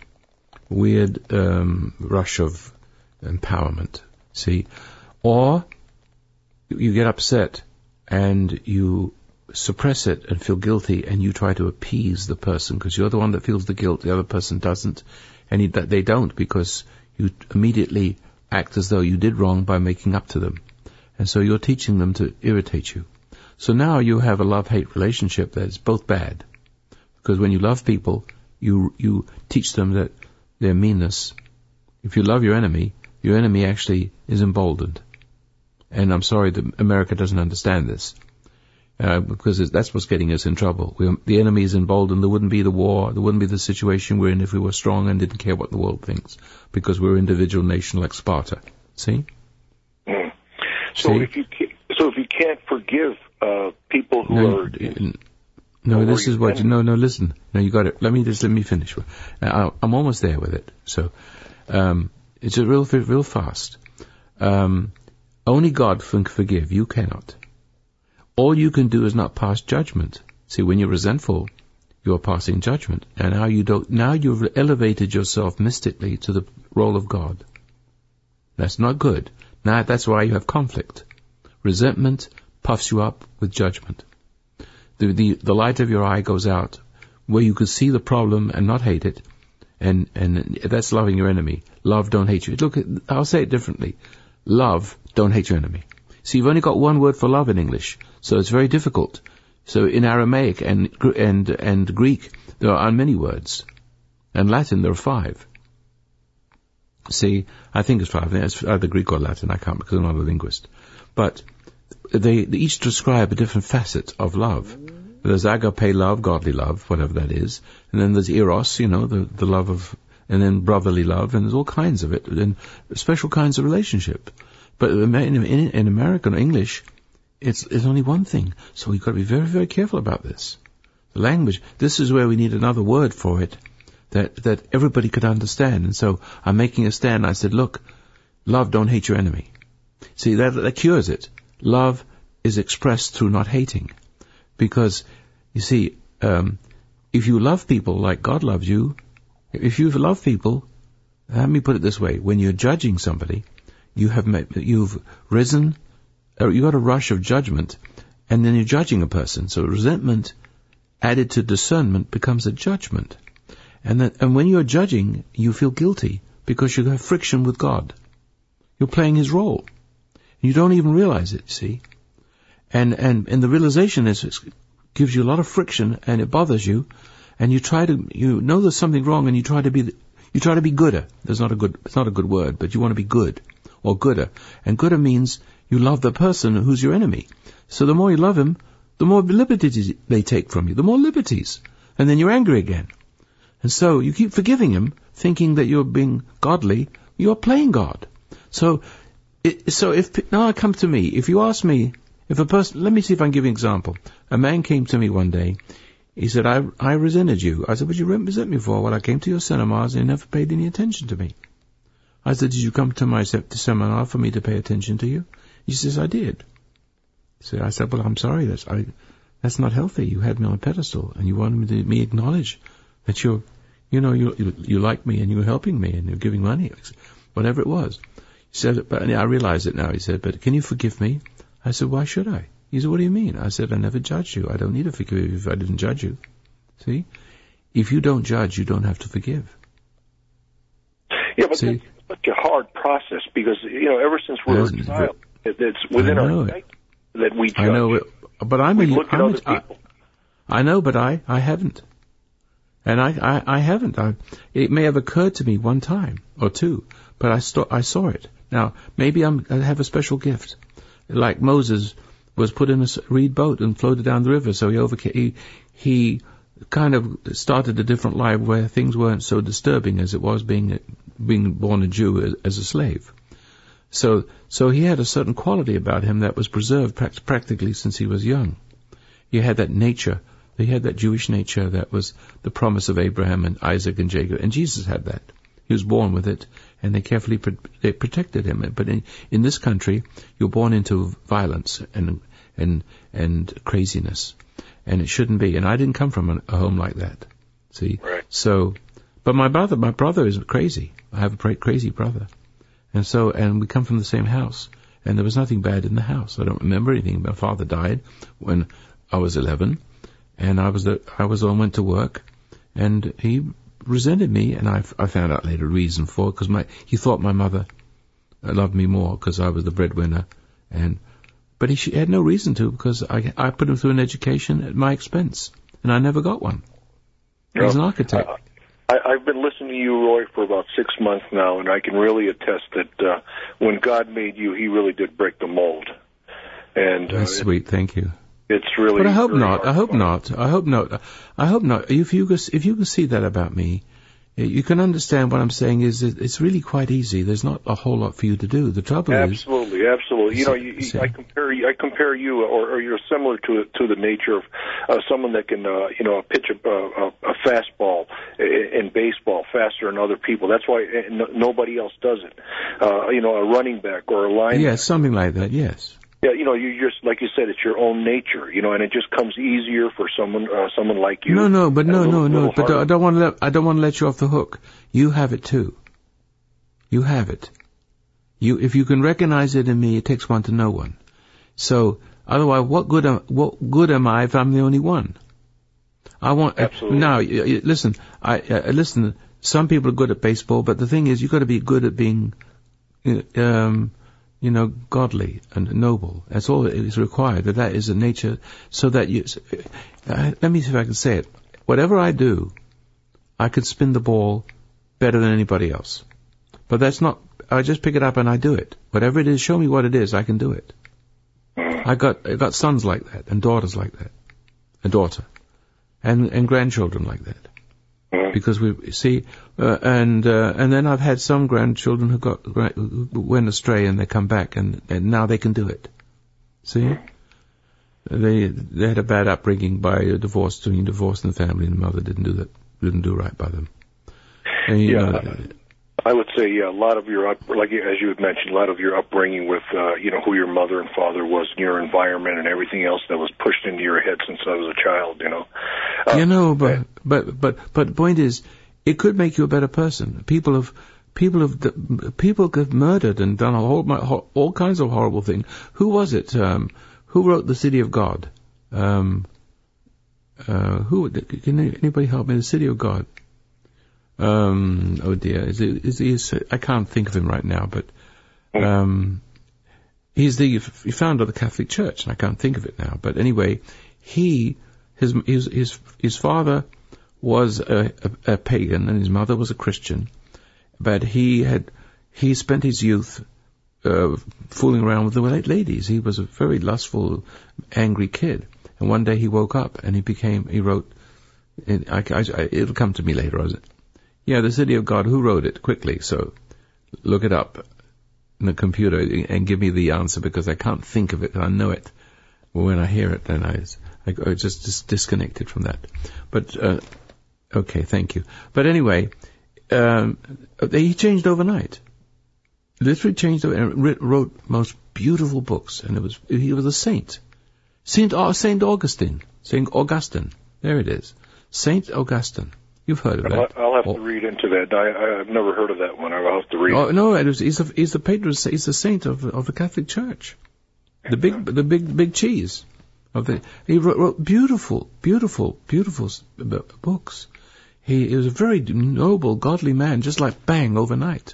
Speaker 2: weird um, rush of empowerment. See, or you get upset and you suppress it and feel guilty, and you try to appease the person because you're the one that feels the guilt. The other person doesn't, and he, they don't, because you immediately act as though you did wrong by making up to them, and so you're teaching them to irritate you. So now you have a love-hate relationship that is both bad. Because when you love people, you you teach them that their meanness. If you love your enemy, your enemy actually is emboldened. And I'm sorry that America doesn't understand this. Uh, because that's what's getting us in trouble. We, the enemy is emboldened. There wouldn't be the war. There wouldn't be the situation we're in if we were strong and didn't care what the world thinks. Because we're an individual nation like Sparta. See?
Speaker 7: Mm. So
Speaker 2: See?
Speaker 7: if you can't, so if you can't forgive uh, people who
Speaker 2: no,
Speaker 7: are...
Speaker 2: No, this is what... You, no, no, listen. No, you got it. Let me just, let me finish. Now, I'm almost there with it. So, um, it's a real, real fast. Um, only God can forgive. You cannot. All you can do is not pass judgment. See, when you're resentful, you're passing judgment. And now you don't, now you've elevated yourself mystically to the role of God. That's not good. Now that's why you have conflict. Resentment puffs you up with judgment. The, the, the light of your eye goes out where you can see the problem and not hate it. And, and that's loving your enemy. Love, don't hate you. Look, I'll say it differently. Love, don't hate your enemy. See, you've only got one word for love in English, so it's very difficult. So in Aramaic and, and, and Greek, there are many words. And Latin, there are five. See, I think it's five. It's either Greek or Latin. I can't, because I'm not a linguist. But they, they each describe a different facet of love. There's agape love, godly love, whatever that is. And then there's eros, you know, the, the love of, and then brotherly love, and there's all kinds of it, and special kinds of relationship. But in, in, in American English, it's, it's only one thing. So we've got to be very, very careful about this. The language, this is where we need another word for it that, that everybody could understand. And so I'm making a stand. I said, look, love, don't hate your enemy. See, that, that cures it. Love is expressed through not hating. Because, you see, um, if you love people like God loves you, if you love people, let me put it this way, when you're judging somebody, you have met, you've risen, or you got a rush of judgment, and then you're judging a person. So resentment added to discernment becomes a judgment. And that, and when you're judging, you feel guilty because you have friction with God. You're playing His role. You don't even realize it, see? And, and, and the realization is, it gives you a lot of friction and it bothers you, and you try to, you know there's something wrong and you try to be, you try to be gooder. There's not a good, it's not a good word, but you want to be good. Or gooder. And gooder means you love the person who's your enemy. So the more you love him, the more liberties they take from you, the more liberties. And then you're angry again. And so you keep forgiving him, thinking that you're being godly, you're playing God. So, it, so if, now come to me, if you ask me, if a person, let me see if I can give you an example. A man came to me one day, He said, I, I resented you. I said, what did you resent me for? Well, I came to your seminars and you never paid any attention to me. I said, did you come to my se- seminar for me to pay attention to you? He says, I did. So I said, well, I'm sorry. That's, I, that's not healthy. You had me on a pedestal and you wanted me to me acknowledge that you're, you know, you, you, you like me and you're helping me and you're giving money, whatever it was. He said, but I realize it now. He said, but can you forgive me? I said, why should I? He said, what do you mean? I said, I never judged you. I don't need to forgive you if I didn't judge you. See? If you don't judge, you don't have to forgive.
Speaker 7: Yeah, but
Speaker 2: See?
Speaker 7: It's such a hard process because, you know, ever since we were a child, it's within our sight that we judge.
Speaker 2: I know it, but I'm
Speaker 7: we
Speaker 2: a,
Speaker 7: look at
Speaker 2: I'm
Speaker 7: other
Speaker 2: a,
Speaker 7: people.
Speaker 2: I, I know, but I, I haven't. And I, I, I haven't. I, it may have occurred to me one time or two, but I, st- I saw it. Now, maybe I'm, I have a special gift. Like Moses was put in a reed boat and floated down the river, so he overcame, he, he kind of started a different life where things weren't so disturbing as it was being, being born a Jew as, as a slave. So, so he had a certain quality about him that was preserved pract- practically since he was young. He had that nature. He had that Jewish nature that was the promise of Abraham and Isaac and Jacob, and Jesus had that. He was born with it, and they carefully pro- they protected him. But in, in this country, you're born into violence and and and craziness, and it shouldn't be. And I didn't come from a, a home like that. See,
Speaker 7: right.
Speaker 2: So, but my brother, my brother is crazy. I have a crazy brother, and so and we come from the same house, and there was nothing bad in the house. I don't remember anything. My father died when I was eleven, and I was the, I was on went to work, and he resented me, and I, I found out later reason for it, because my he thought my mother loved me more because I was the breadwinner, and but he, she had no reason to, because I I put him through an education at my expense, and I never got one.
Speaker 7: You know,
Speaker 2: He's an architect.
Speaker 7: I, I've been listening to you, Roy, for about six months now, and I can really attest that uh, when God made you, He really did break the mold. And uh,
Speaker 2: That's sweet, thank you.
Speaker 7: It's really.
Speaker 2: But I hope
Speaker 7: very
Speaker 2: not. I hope
Speaker 7: hard.
Speaker 2: not. I hope not. I hope not. If you could, if you can see that about me, you can understand what I'm saying is that it's really quite easy. There's not a whole lot for you to do. The trouble
Speaker 7: absolutely,
Speaker 2: is,
Speaker 7: absolutely, absolutely. You know, you,
Speaker 2: see,
Speaker 7: I compare you. I compare you, or, or you're similar to to the nature of uh, someone that can, uh, you know, pitch a, a, a fastball in baseball faster than other people. That's why no, nobody else does it. Uh, you know, a running back or a linebacker.
Speaker 2: Yes, something like that. Yes.
Speaker 7: Yeah, you know, you just like you said, it's your own nature, you know, and it just comes easier for someone, uh, someone like you.
Speaker 2: No, no, but no,
Speaker 7: little,
Speaker 2: no, no. But
Speaker 7: harder.
Speaker 2: I don't want to let I don't want to let you off the hook. You have it too. You have it. You, if you can recognize it in me, it takes one to know one. So, otherwise, what good am what good am I if I'm the only one? I want
Speaker 7: Absolutely.
Speaker 2: Uh, now. Uh, listen, I uh, listen. Some people are good at baseball, but the thing is, you've got to be good at being. Uh, um, you know, godly and noble. That's all that is required. That that is a nature, so that you, uh, let me see if I can say it. Whatever I do, I can spin the ball better than anybody else. But that's not, I just pick it up and I do it. Whatever it is, show me what it is, I can do it. I got, I got sons like that, and daughters like that. A daughter. And, and grandchildren like that. Because we see, uh, and uh, and then I've had some grandchildren who got who went astray and they come back and, and now they can do it. See, they they had a bad upbringing by a divorce, doing divorce in the family, and the mother didn't do that, didn't do right by them. And,
Speaker 7: yeah,
Speaker 2: know,
Speaker 7: I would say yeah, a lot of your up, like as you had mentioned, a lot of your upbringing with uh, you know who your mother and father was, and your environment, and everything else that was pushed into your head since I was a child. You know. Uh,
Speaker 2: you know, but but but but the point is, it could make you a better person. People have people have people have murdered and done a whole all kinds of horrible things. Who was it? Um, who wrote The City of God? Um, uh, who? Can anybody help me? The City of God. Um, oh dear, is it, is he, is, I can't think of him right now, but, um, he's the founder of the Catholic Church, and I can't think of it now, but anyway, he, his, his, his, his father was a, a, a pagan, and his mother was a Christian, but he had, he spent his youth, uh, fooling around with the ladies. He was a very lustful, angry kid, and one day he woke up, and he became, he wrote, I, I, it'll come to me later, is it? Yeah, The City of God. Who wrote it? Quickly, so look it up in the computer and give me the answer, because I can't think of it and I know it. Well, when I hear it, then I, I, I just, just disconnected from that. But, uh, okay, thank you. But anyway, um, he changed overnight. Literally changed and wrote most beautiful books, and it was he was a saint, Saint Saint Augustine, Saint Augustine. There it is, Saint Augustine. You've heard of that?
Speaker 7: I'll have
Speaker 2: oh.
Speaker 7: to read into that. I, I've never heard of that one. I'll have to read.
Speaker 2: Oh
Speaker 7: it.
Speaker 2: no, it was, he's a, he's the patron. He's the saint of of the Catholic Church, the big the big big cheese of the. He wrote, wrote beautiful, beautiful, beautiful books. He, he was a very noble, godly man, just like bang overnight.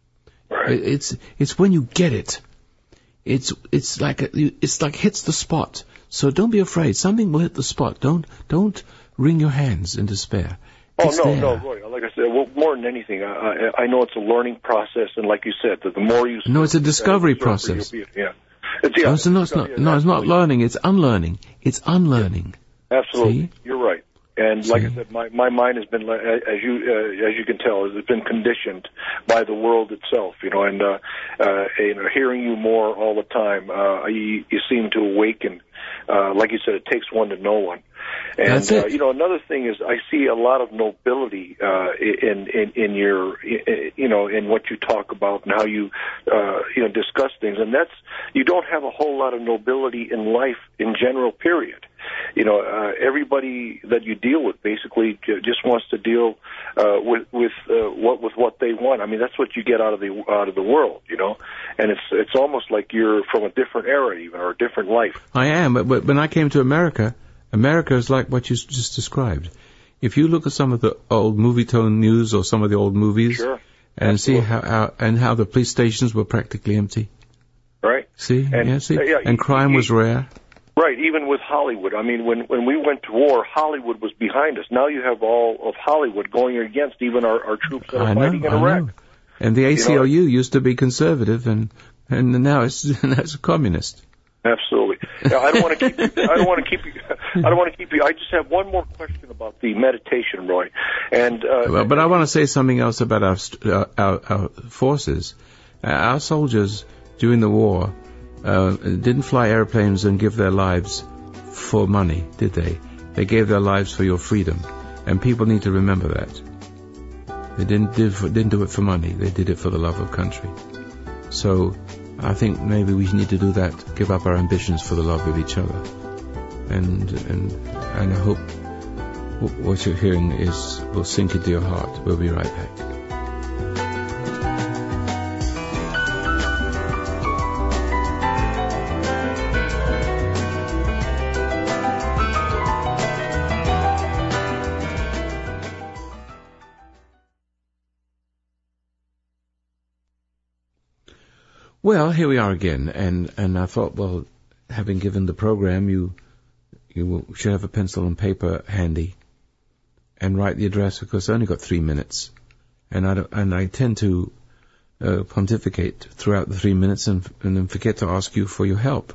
Speaker 7: Right.
Speaker 2: It's it's when you get it. It's it's like a, it's like hits the spot. So don't be afraid. Something will hit the spot. Don't don't wring your hands in despair.
Speaker 7: Oh
Speaker 2: it's
Speaker 7: no,
Speaker 2: there.
Speaker 7: no, Roy. Like I said, well, more than anything, I, I I know it's a learning process, and like you said, that the more you
Speaker 2: no, it's a discovery process.
Speaker 7: Be, yeah, it's, yeah,
Speaker 2: no, it's not. It's not no, it's not learning. It's unlearning. It's unlearning.
Speaker 7: Absolutely,
Speaker 2: See?
Speaker 7: You're right. And like
Speaker 2: See?
Speaker 7: I said, my, my mind has been, as you uh, as you can tell, has been conditioned by the world itself. You know, and uh, uh, you know, hearing you more all the time, uh, you, you seem to awaken. Uh, like you said, it takes one to know one. And
Speaker 2: That's it.
Speaker 7: Uh, you know, another thing is, I see a lot of nobility uh, in, in in your, you know, in what you talk about and how you, uh, you know, discuss things. And that's, you don't have a whole lot of nobility in life in general. Period. You know, uh, everybody that you deal with basically just wants to deal uh, with with uh, what with what they want. I mean, that's what you get out of the out of the world, you know. And it's it's almost like you're from a different era, even, or a different life.
Speaker 2: I am, but, but when I came to America, America is like what you just described. If you look at some of the old movie tone news or some of the old movies,
Speaker 7: sure.
Speaker 2: and
Speaker 7: Absolutely.
Speaker 2: see how, how and how the police stations were practically empty.
Speaker 7: Right.
Speaker 2: See,
Speaker 7: and,
Speaker 2: yeah, see,
Speaker 7: uh, yeah,
Speaker 2: and
Speaker 7: you,
Speaker 2: crime
Speaker 7: you,
Speaker 2: was rare.
Speaker 7: Right, even with Hollywood. I mean, when when we went to war, Hollywood was behind us. Now you have all of Hollywood going against even our, our troops that are
Speaker 2: I know,
Speaker 7: fighting in
Speaker 2: I
Speaker 7: Iraq.
Speaker 2: know. And the A C L U
Speaker 7: you know,
Speaker 2: used to be conservative, and and now it's now it's communist.
Speaker 7: Absolutely. Now, I don't want to keep you. I don't want to keep you. I don't want to keep you. I just have one more question about the meditation, Roy. And uh,
Speaker 2: well, but I want to say something else about our uh, our, our forces. Uh, our soldiers during the war uh, didn't fly airplanes and give their lives for money, did they? They gave their lives for your freedom, and people need to remember that. They didn't do for, didn't do it for money. They did it for the love of country. So I think maybe we need to do that. Give up our ambitions for the love of each other. And and and I hope what you're hearing is will sink into your heart. We'll be right back. Well, here we are again, and, and I thought, well, having given the program, you you should have a pencil and paper handy and write the address, because I only got three minutes, and I don't, and I tend to uh, pontificate throughout the three minutes and, and then forget to ask you for your help.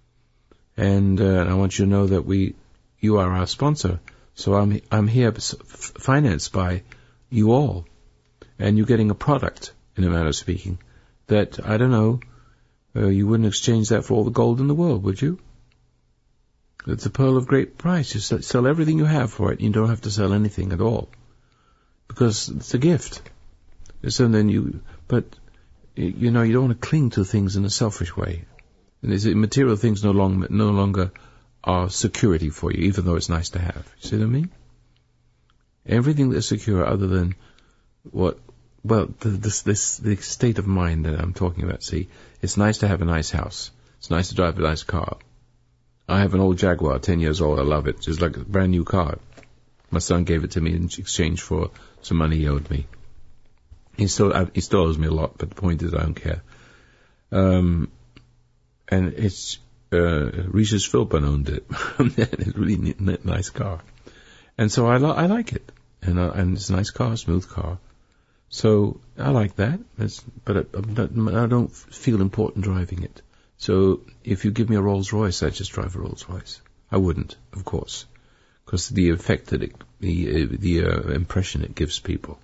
Speaker 2: And uh, I want you to know that we, you are our sponsor, so I'm I'm here financed by you all, and you're getting a product, in a manner of speaking, that, I don't know, uh, you wouldn't exchange that for all the gold in the world, would you? It's a pearl of great price. You sell everything you have for it. You don't have to sell anything at all, because it's a gift. So then you, but you know, you don't want to cling to things in a selfish way. And material things no longer no longer are security for you, even though it's nice to have. You see what I mean? Everything that's secure, other than what. Well, this, this, the state of mind that I'm talking about, see, it's nice to have a nice house. It's nice to drive a nice car. I have an old Jaguar, ten years old, I love it. It's like a brand new car. My son gave it to me in exchange for some money he owed me. He still, he still owes me a lot, but the point is I don't care. Um, and it's, uh, Regis Philpin owned it. It's a really neat, nice car. And so I, li- I like it. And, uh, and it's a nice car, smooth car. So I like that, it's, but I, I don't feel important driving it. So if you give me a Rolls Royce, I just drive a Rolls Royce. I wouldn't, of course, because the effect that it, the the uh, impression it gives people.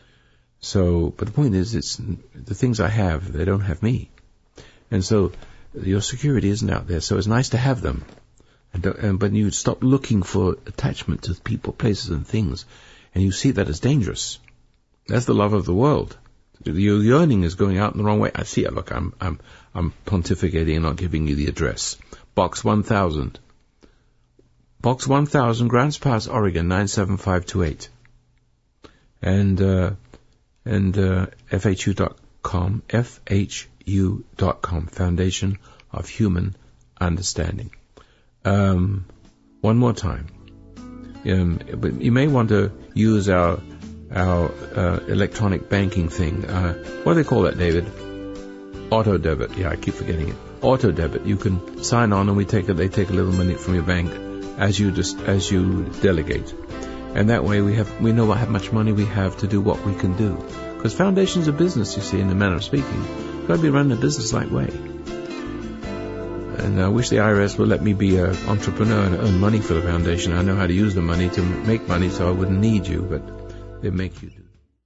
Speaker 2: So, but the point is, it's the things I have, they don't have me, and so your security isn't out there. So it's nice to have them. And, and but you stop looking for attachment to people, places, and things, and you see that as dangerous. That's the love of the world. Your yearning is going out in the wrong way. I see it. Look, I'm I'm I'm pontificating and not giving you the address. Box one thousand. Box one thousand, Grants Pass, Oregon, nine seven five two eight. And, uh, and, uh, F H U dot com, F H U dot com, Foundation of Human Understanding. Um, one more time. Um, but you may want to use our, our, uh, electronic banking thing. Uh, what do they call that, David? Auto debit. Yeah, I keep forgetting it. Auto debit. You can sign on and we take it, they take a little money from your bank as you just, as you delegate. And that way we have, we know how much money we have to do what we can do. Because foundation's a business, you see, in the manner of speaking. You've got to be running a business-like way. And I wish the I R S would let me be an entrepreneur and earn money for the foundation. I know how to use the money to make money so I wouldn't need you, but they make you do.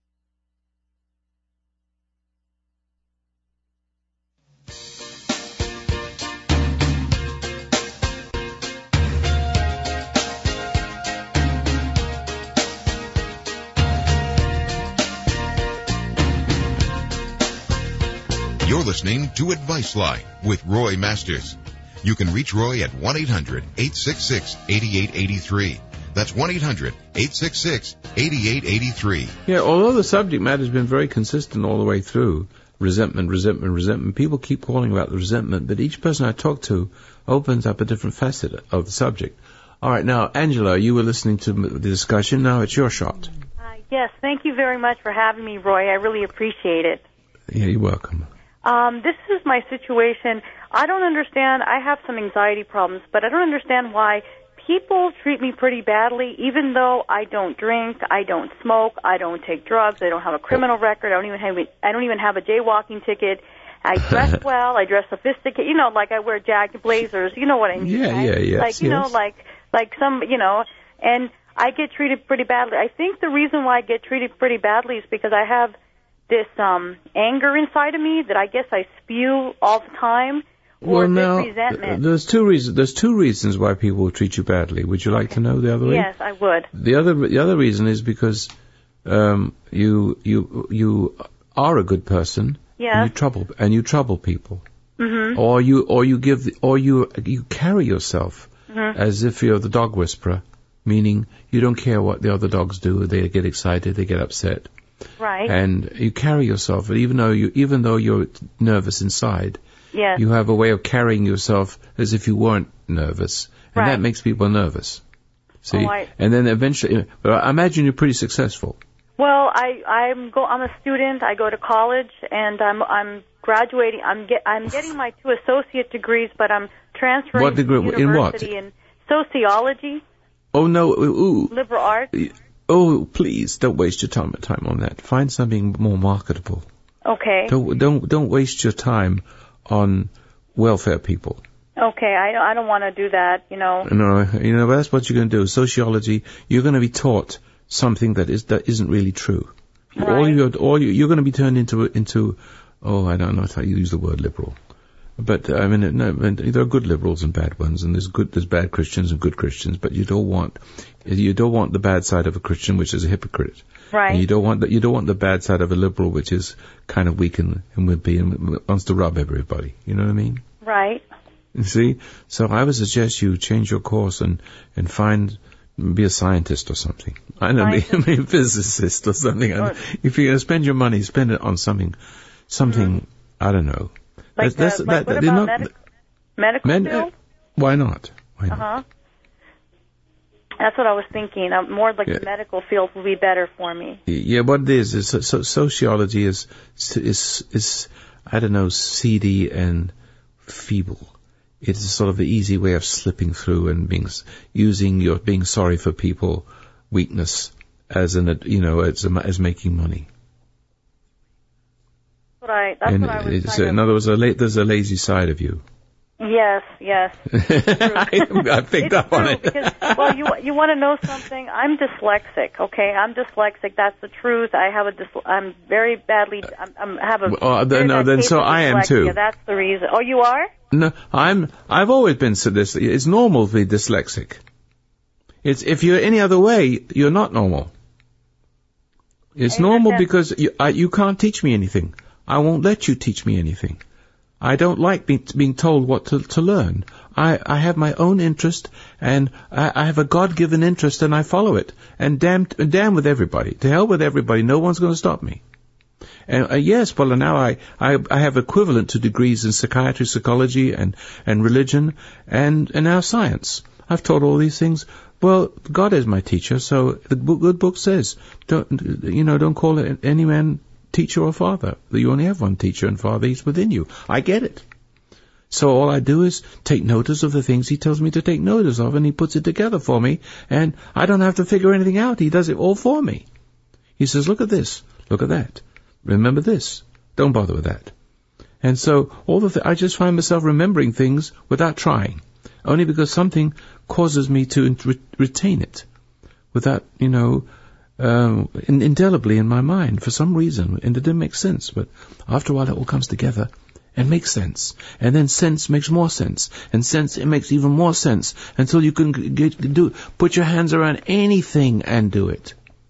Speaker 8: You're listening to Advice Line with Roy Masters. You can reach Roy at one eight hundred eight six six eight eight eight three. That's one eight hundred eight six six eight eight eight three.
Speaker 2: Yeah, although the subject matter has been very consistent all the way through, resentment, resentment, resentment, people keep calling about the resentment, but each person I talk to opens up a different facet of the subject. All right, now, Angela, you were listening to the discussion. Now it's your shot.
Speaker 9: Uh, yes, thank you very much for having me, Roy. I really appreciate it.
Speaker 2: Yeah, you're welcome.
Speaker 9: Um, this is my situation. I don't understand. I have some anxiety problems, but I don't understand why people treat me pretty badly, even though I don't drink, I don't smoke, I don't take drugs, I don't have a criminal record, I don't even have, I don't even have a jaywalking ticket. I dress well, I dress sophisticated, you know, like I wear jacket blazers, you know what I mean?
Speaker 2: Yeah,
Speaker 9: right?
Speaker 2: yeah, yes,
Speaker 9: Like, you
Speaker 2: yes.
Speaker 9: know, like, like some, you know, and I get treated pretty badly. I think the reason why I get treated pretty badly is because I have this um anger inside of me that I guess I spew all the time, or
Speaker 2: well,
Speaker 9: this
Speaker 2: now,
Speaker 9: resentment.
Speaker 2: There's two reasons. There's two reasons why people will treat you badly. Would you like to know the other way?
Speaker 9: Yes, I would.
Speaker 2: The other, the other reason is because um, you you you are a good person.
Speaker 9: Yes.
Speaker 2: And you trouble and you trouble people.
Speaker 9: Mm-hmm.
Speaker 2: Or you or you give the, or you you carry yourself
Speaker 9: Mm-hmm.
Speaker 2: as if you're the dog whisperer, meaning you don't care what the other dogs do. They get excited. They get upset.
Speaker 9: Right.
Speaker 2: And you carry yourself, even though you, even though you're nervous inside,
Speaker 9: Yes.
Speaker 2: you have a way of carrying yourself as if you weren't nervous, and
Speaker 9: Right.
Speaker 2: that makes people nervous. See,
Speaker 9: Oh, I-
Speaker 2: and then eventually, but I imagine you're pretty successful.
Speaker 9: Well, I I'm go I'm a student. I go to college, and I'm I'm graduating. I'm get I'm getting my two associate degrees, but I'm transferring
Speaker 2: What degree-
Speaker 9: to
Speaker 2: in what?
Speaker 9: university in sociology,
Speaker 2: Oh no, ooh,
Speaker 9: liberal arts.
Speaker 2: oh please, don't waste your time time on that. Find something more marketable.
Speaker 9: Okay.
Speaker 2: Don't don't don't waste your time on welfare people.
Speaker 9: Okay. I don't I don't want to do that. You know.
Speaker 2: No, you know that's what you're going to do. Sociology, you're going to be taught something that is that isn't really true.
Speaker 9: Right.
Speaker 2: All you, all you, you're going to be turned into into. Oh, I don't know how you use the word liberal, but I mean, no, there are good liberals and bad ones, and there's good, there's bad Christians and good Christians. But you don't want, you don't want the bad side of a Christian, which is a hypocrite.
Speaker 9: Right.
Speaker 2: And you don't want that. You don't want the bad side of a liberal, which is kind of weak and, and wimpy and wants to rub everybody. You know what I mean?
Speaker 9: Right.
Speaker 2: You see? So I would suggest you change your course and, and find, be a scientist or something. I don't know, be, be a physicist or something.
Speaker 9: Or,
Speaker 2: if you're going to spend your money, spend it on something, something, mm-hmm. I don't know.
Speaker 9: Like,
Speaker 2: that's,
Speaker 9: uh,
Speaker 2: that's,
Speaker 9: like
Speaker 2: that,
Speaker 9: what
Speaker 2: they're
Speaker 9: about
Speaker 2: not,
Speaker 9: medic- medical
Speaker 2: med-
Speaker 9: field?
Speaker 2: Why not? Why not?
Speaker 9: Uh-huh. That's what I was thinking. Uh, more like
Speaker 2: Yeah.
Speaker 9: the medical field would be better for me.
Speaker 2: Yeah, what it is, is so, so sociology is, is, is, I don't know, seedy and feeble. It's sort of the easy way of slipping through and being, using your being sorry for people weakness as an, you know, as, a, as making money.
Speaker 9: That's what I, that's
Speaker 2: and
Speaker 9: what I was
Speaker 2: it's,
Speaker 9: trying
Speaker 2: in
Speaker 9: to...
Speaker 2: other words, a la- there's a lazy side of you.
Speaker 9: Yes, yes.
Speaker 2: I, I picked
Speaker 9: it's
Speaker 2: up on
Speaker 9: true,
Speaker 2: it.
Speaker 9: because, well, you you want to know something? I'm dyslexic. Okay, I'm dyslexic. That's the truth. I have a dys- I'm very badly. I'm, I'm have a.
Speaker 2: Oh, then,
Speaker 9: very
Speaker 2: no,
Speaker 9: bad
Speaker 2: then
Speaker 9: case
Speaker 2: so
Speaker 9: of
Speaker 2: I am
Speaker 9: dyslexia.
Speaker 2: too.
Speaker 9: That's the reason. Oh, you are?
Speaker 2: No, I'm, I've always been dyslexic. It's normal to be dyslexic. It's, if you're any other way, you're not normal. It's normal because you, I, you can't teach me anything. I won't let you teach me anything. I don't like be, being told what to, to learn. I, I have my own interest, and I, I have a God-given interest, and I follow it. And damn, damn with everybody. To hell with everybody. No one's going to stop me. And uh, yes, well, now I, I, I have equivalent to degrees in psychiatry, psychology, and, and religion, and, and now science. I've taught all these things. Well, God is my teacher, so the good book says, don't, you know, don't call it any man teacher or father. You only have one teacher and father. He's within you. I get it. So all I do is take notice of the things he tells me to take notice of, and he puts it together for me, and I don't have to figure anything out. He does it all for me. He says, look at this, look at that. Remember this. Don't bother with that. And so all the th- I just find myself remembering things without trying, only because something causes me to re- retain it without, you know, um, in- indelibly in my mind for some reason. And it didn't make sense. But after a while, it all comes together and makes sense. And then sense makes more sense. And sense, it makes even more sense until you can get, do, put your hands around anything and do it.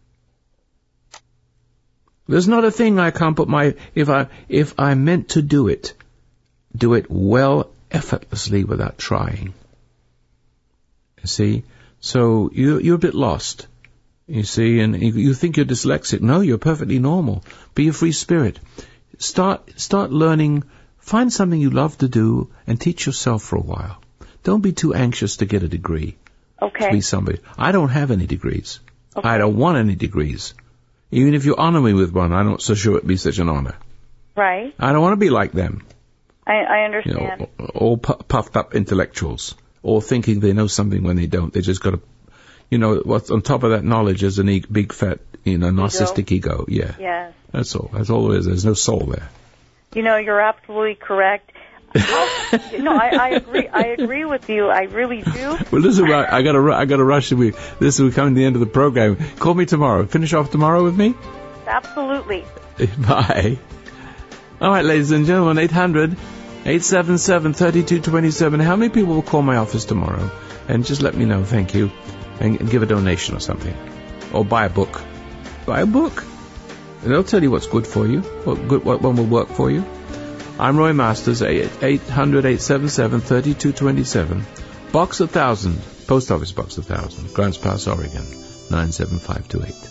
Speaker 2: There's not a thing I can't put my, if I, if I meant to do it, do it well, effortlessly, without trying. You see? So you, you're a bit lost. You see, and you, you think you're dyslexic. No, you're perfectly normal. Be a free spirit. Start, start learning, find something you love to do and teach yourself for a while. Don't be too anxious to get a degree.
Speaker 9: Okay.
Speaker 2: To be somebody. I don't have any degrees.
Speaker 9: Okay.
Speaker 2: I don't want any degrees. Even if you honor me with one, I'm not so sure it'd be such an honor.
Speaker 9: Right.
Speaker 2: I don't want to be like them.
Speaker 9: I, I understand.
Speaker 2: You know, all pu- puffed up intellectuals, all thinking they know something when they don't. They just got to, you know, what's on top of that knowledge is a e- big fat, you know, narcissistic ego. ego. Yeah.
Speaker 9: Yes.
Speaker 2: That's all. That's all there is. There's no soul there.
Speaker 9: You know, you're absolutely correct. no, I, I agree. I agree with you. I really do.
Speaker 2: Well, listen, I got to, I got to rush. We this is coming to the end of the program. Call me tomorrow. Finish off tomorrow with me.
Speaker 9: Absolutely.
Speaker 2: Bye. All right, ladies and gentlemen, eight hundred, eight seven seven, three two two seven. How many people will call my office tomorrow? And just let me know. Thank you, and, and give a donation or something, or buy a book. Buy a book. And they'll tell you what's good for you, what good, what one will work for you. I'm Roy Masters, eight hundred, eight seven seven, three two two seven. Box one thousand, Post Office Box one thousand, Grants Pass, Oregon, nine seven five two eight.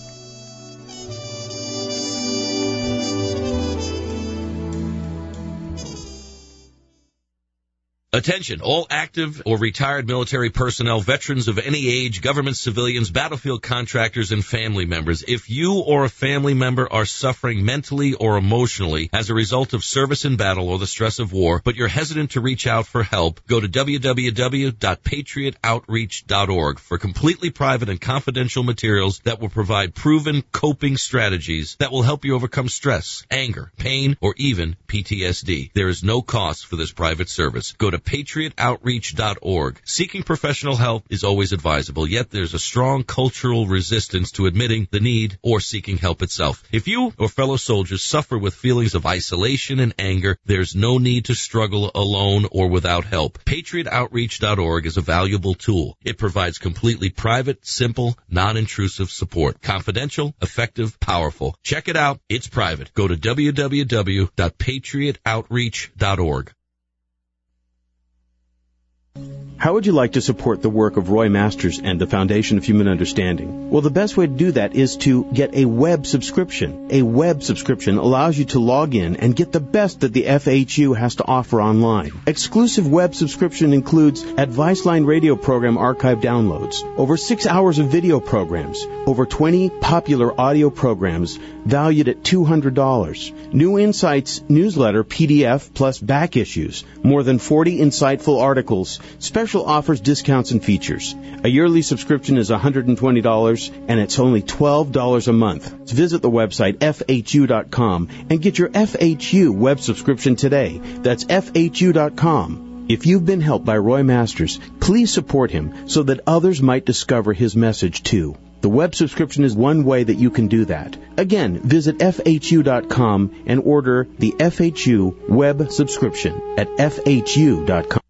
Speaker 10: Attention, all active or retired military personnel, veterans of any age, government civilians, battlefield contractors, and family members. If you or a family member are suffering mentally or emotionally as a result of service in battle or the stress of war, but you're hesitant to reach out for help, go to w w w dot patriot outreach dot org for completely private and confidential materials that will provide proven coping strategies that will help you overcome stress, anger, pain, or even P T S D. There is no cost for this private service. Go to patriot outreach dot org. Seeking professional help is always advisable, yet there's a strong cultural resistance to admitting the need or seeking help itself. If you or fellow soldiers suffer with feelings of isolation and anger, there's no need to struggle alone or without help. patriot outreach dot org is a valuable tool. It provides completely private, simple, non-intrusive support. Confidential, effective, powerful. Check it out. It's private. Go to w w w dot patriot outreach dot org.
Speaker 6: How would you like to support the work of Roy Masters and the Foundation of Human Understanding? Well, the best way to do that is to get a web subscription. A web subscription allows you to log in and get the best that the F H U has to offer online. Exclusive web subscription includes Advice Line radio program archive downloads, over six hours of video programs, over twenty popular audio programs valued at two hundred dollars, New Insights newsletter P D F plus back issues, more than forty insightful articles, special offers, discounts, and features. A yearly subscription is one hundred twenty dollars, and it's only twelve dollars a month. Visit the website F H U dot com and get your F H U web subscription today. That's F H U dot com. If you've been helped by Roy Masters, please support him so that others might discover his message too. The web subscription is one way that you can do that. Again, visit F H U dot com and order the F H U web subscription at F H U dot com.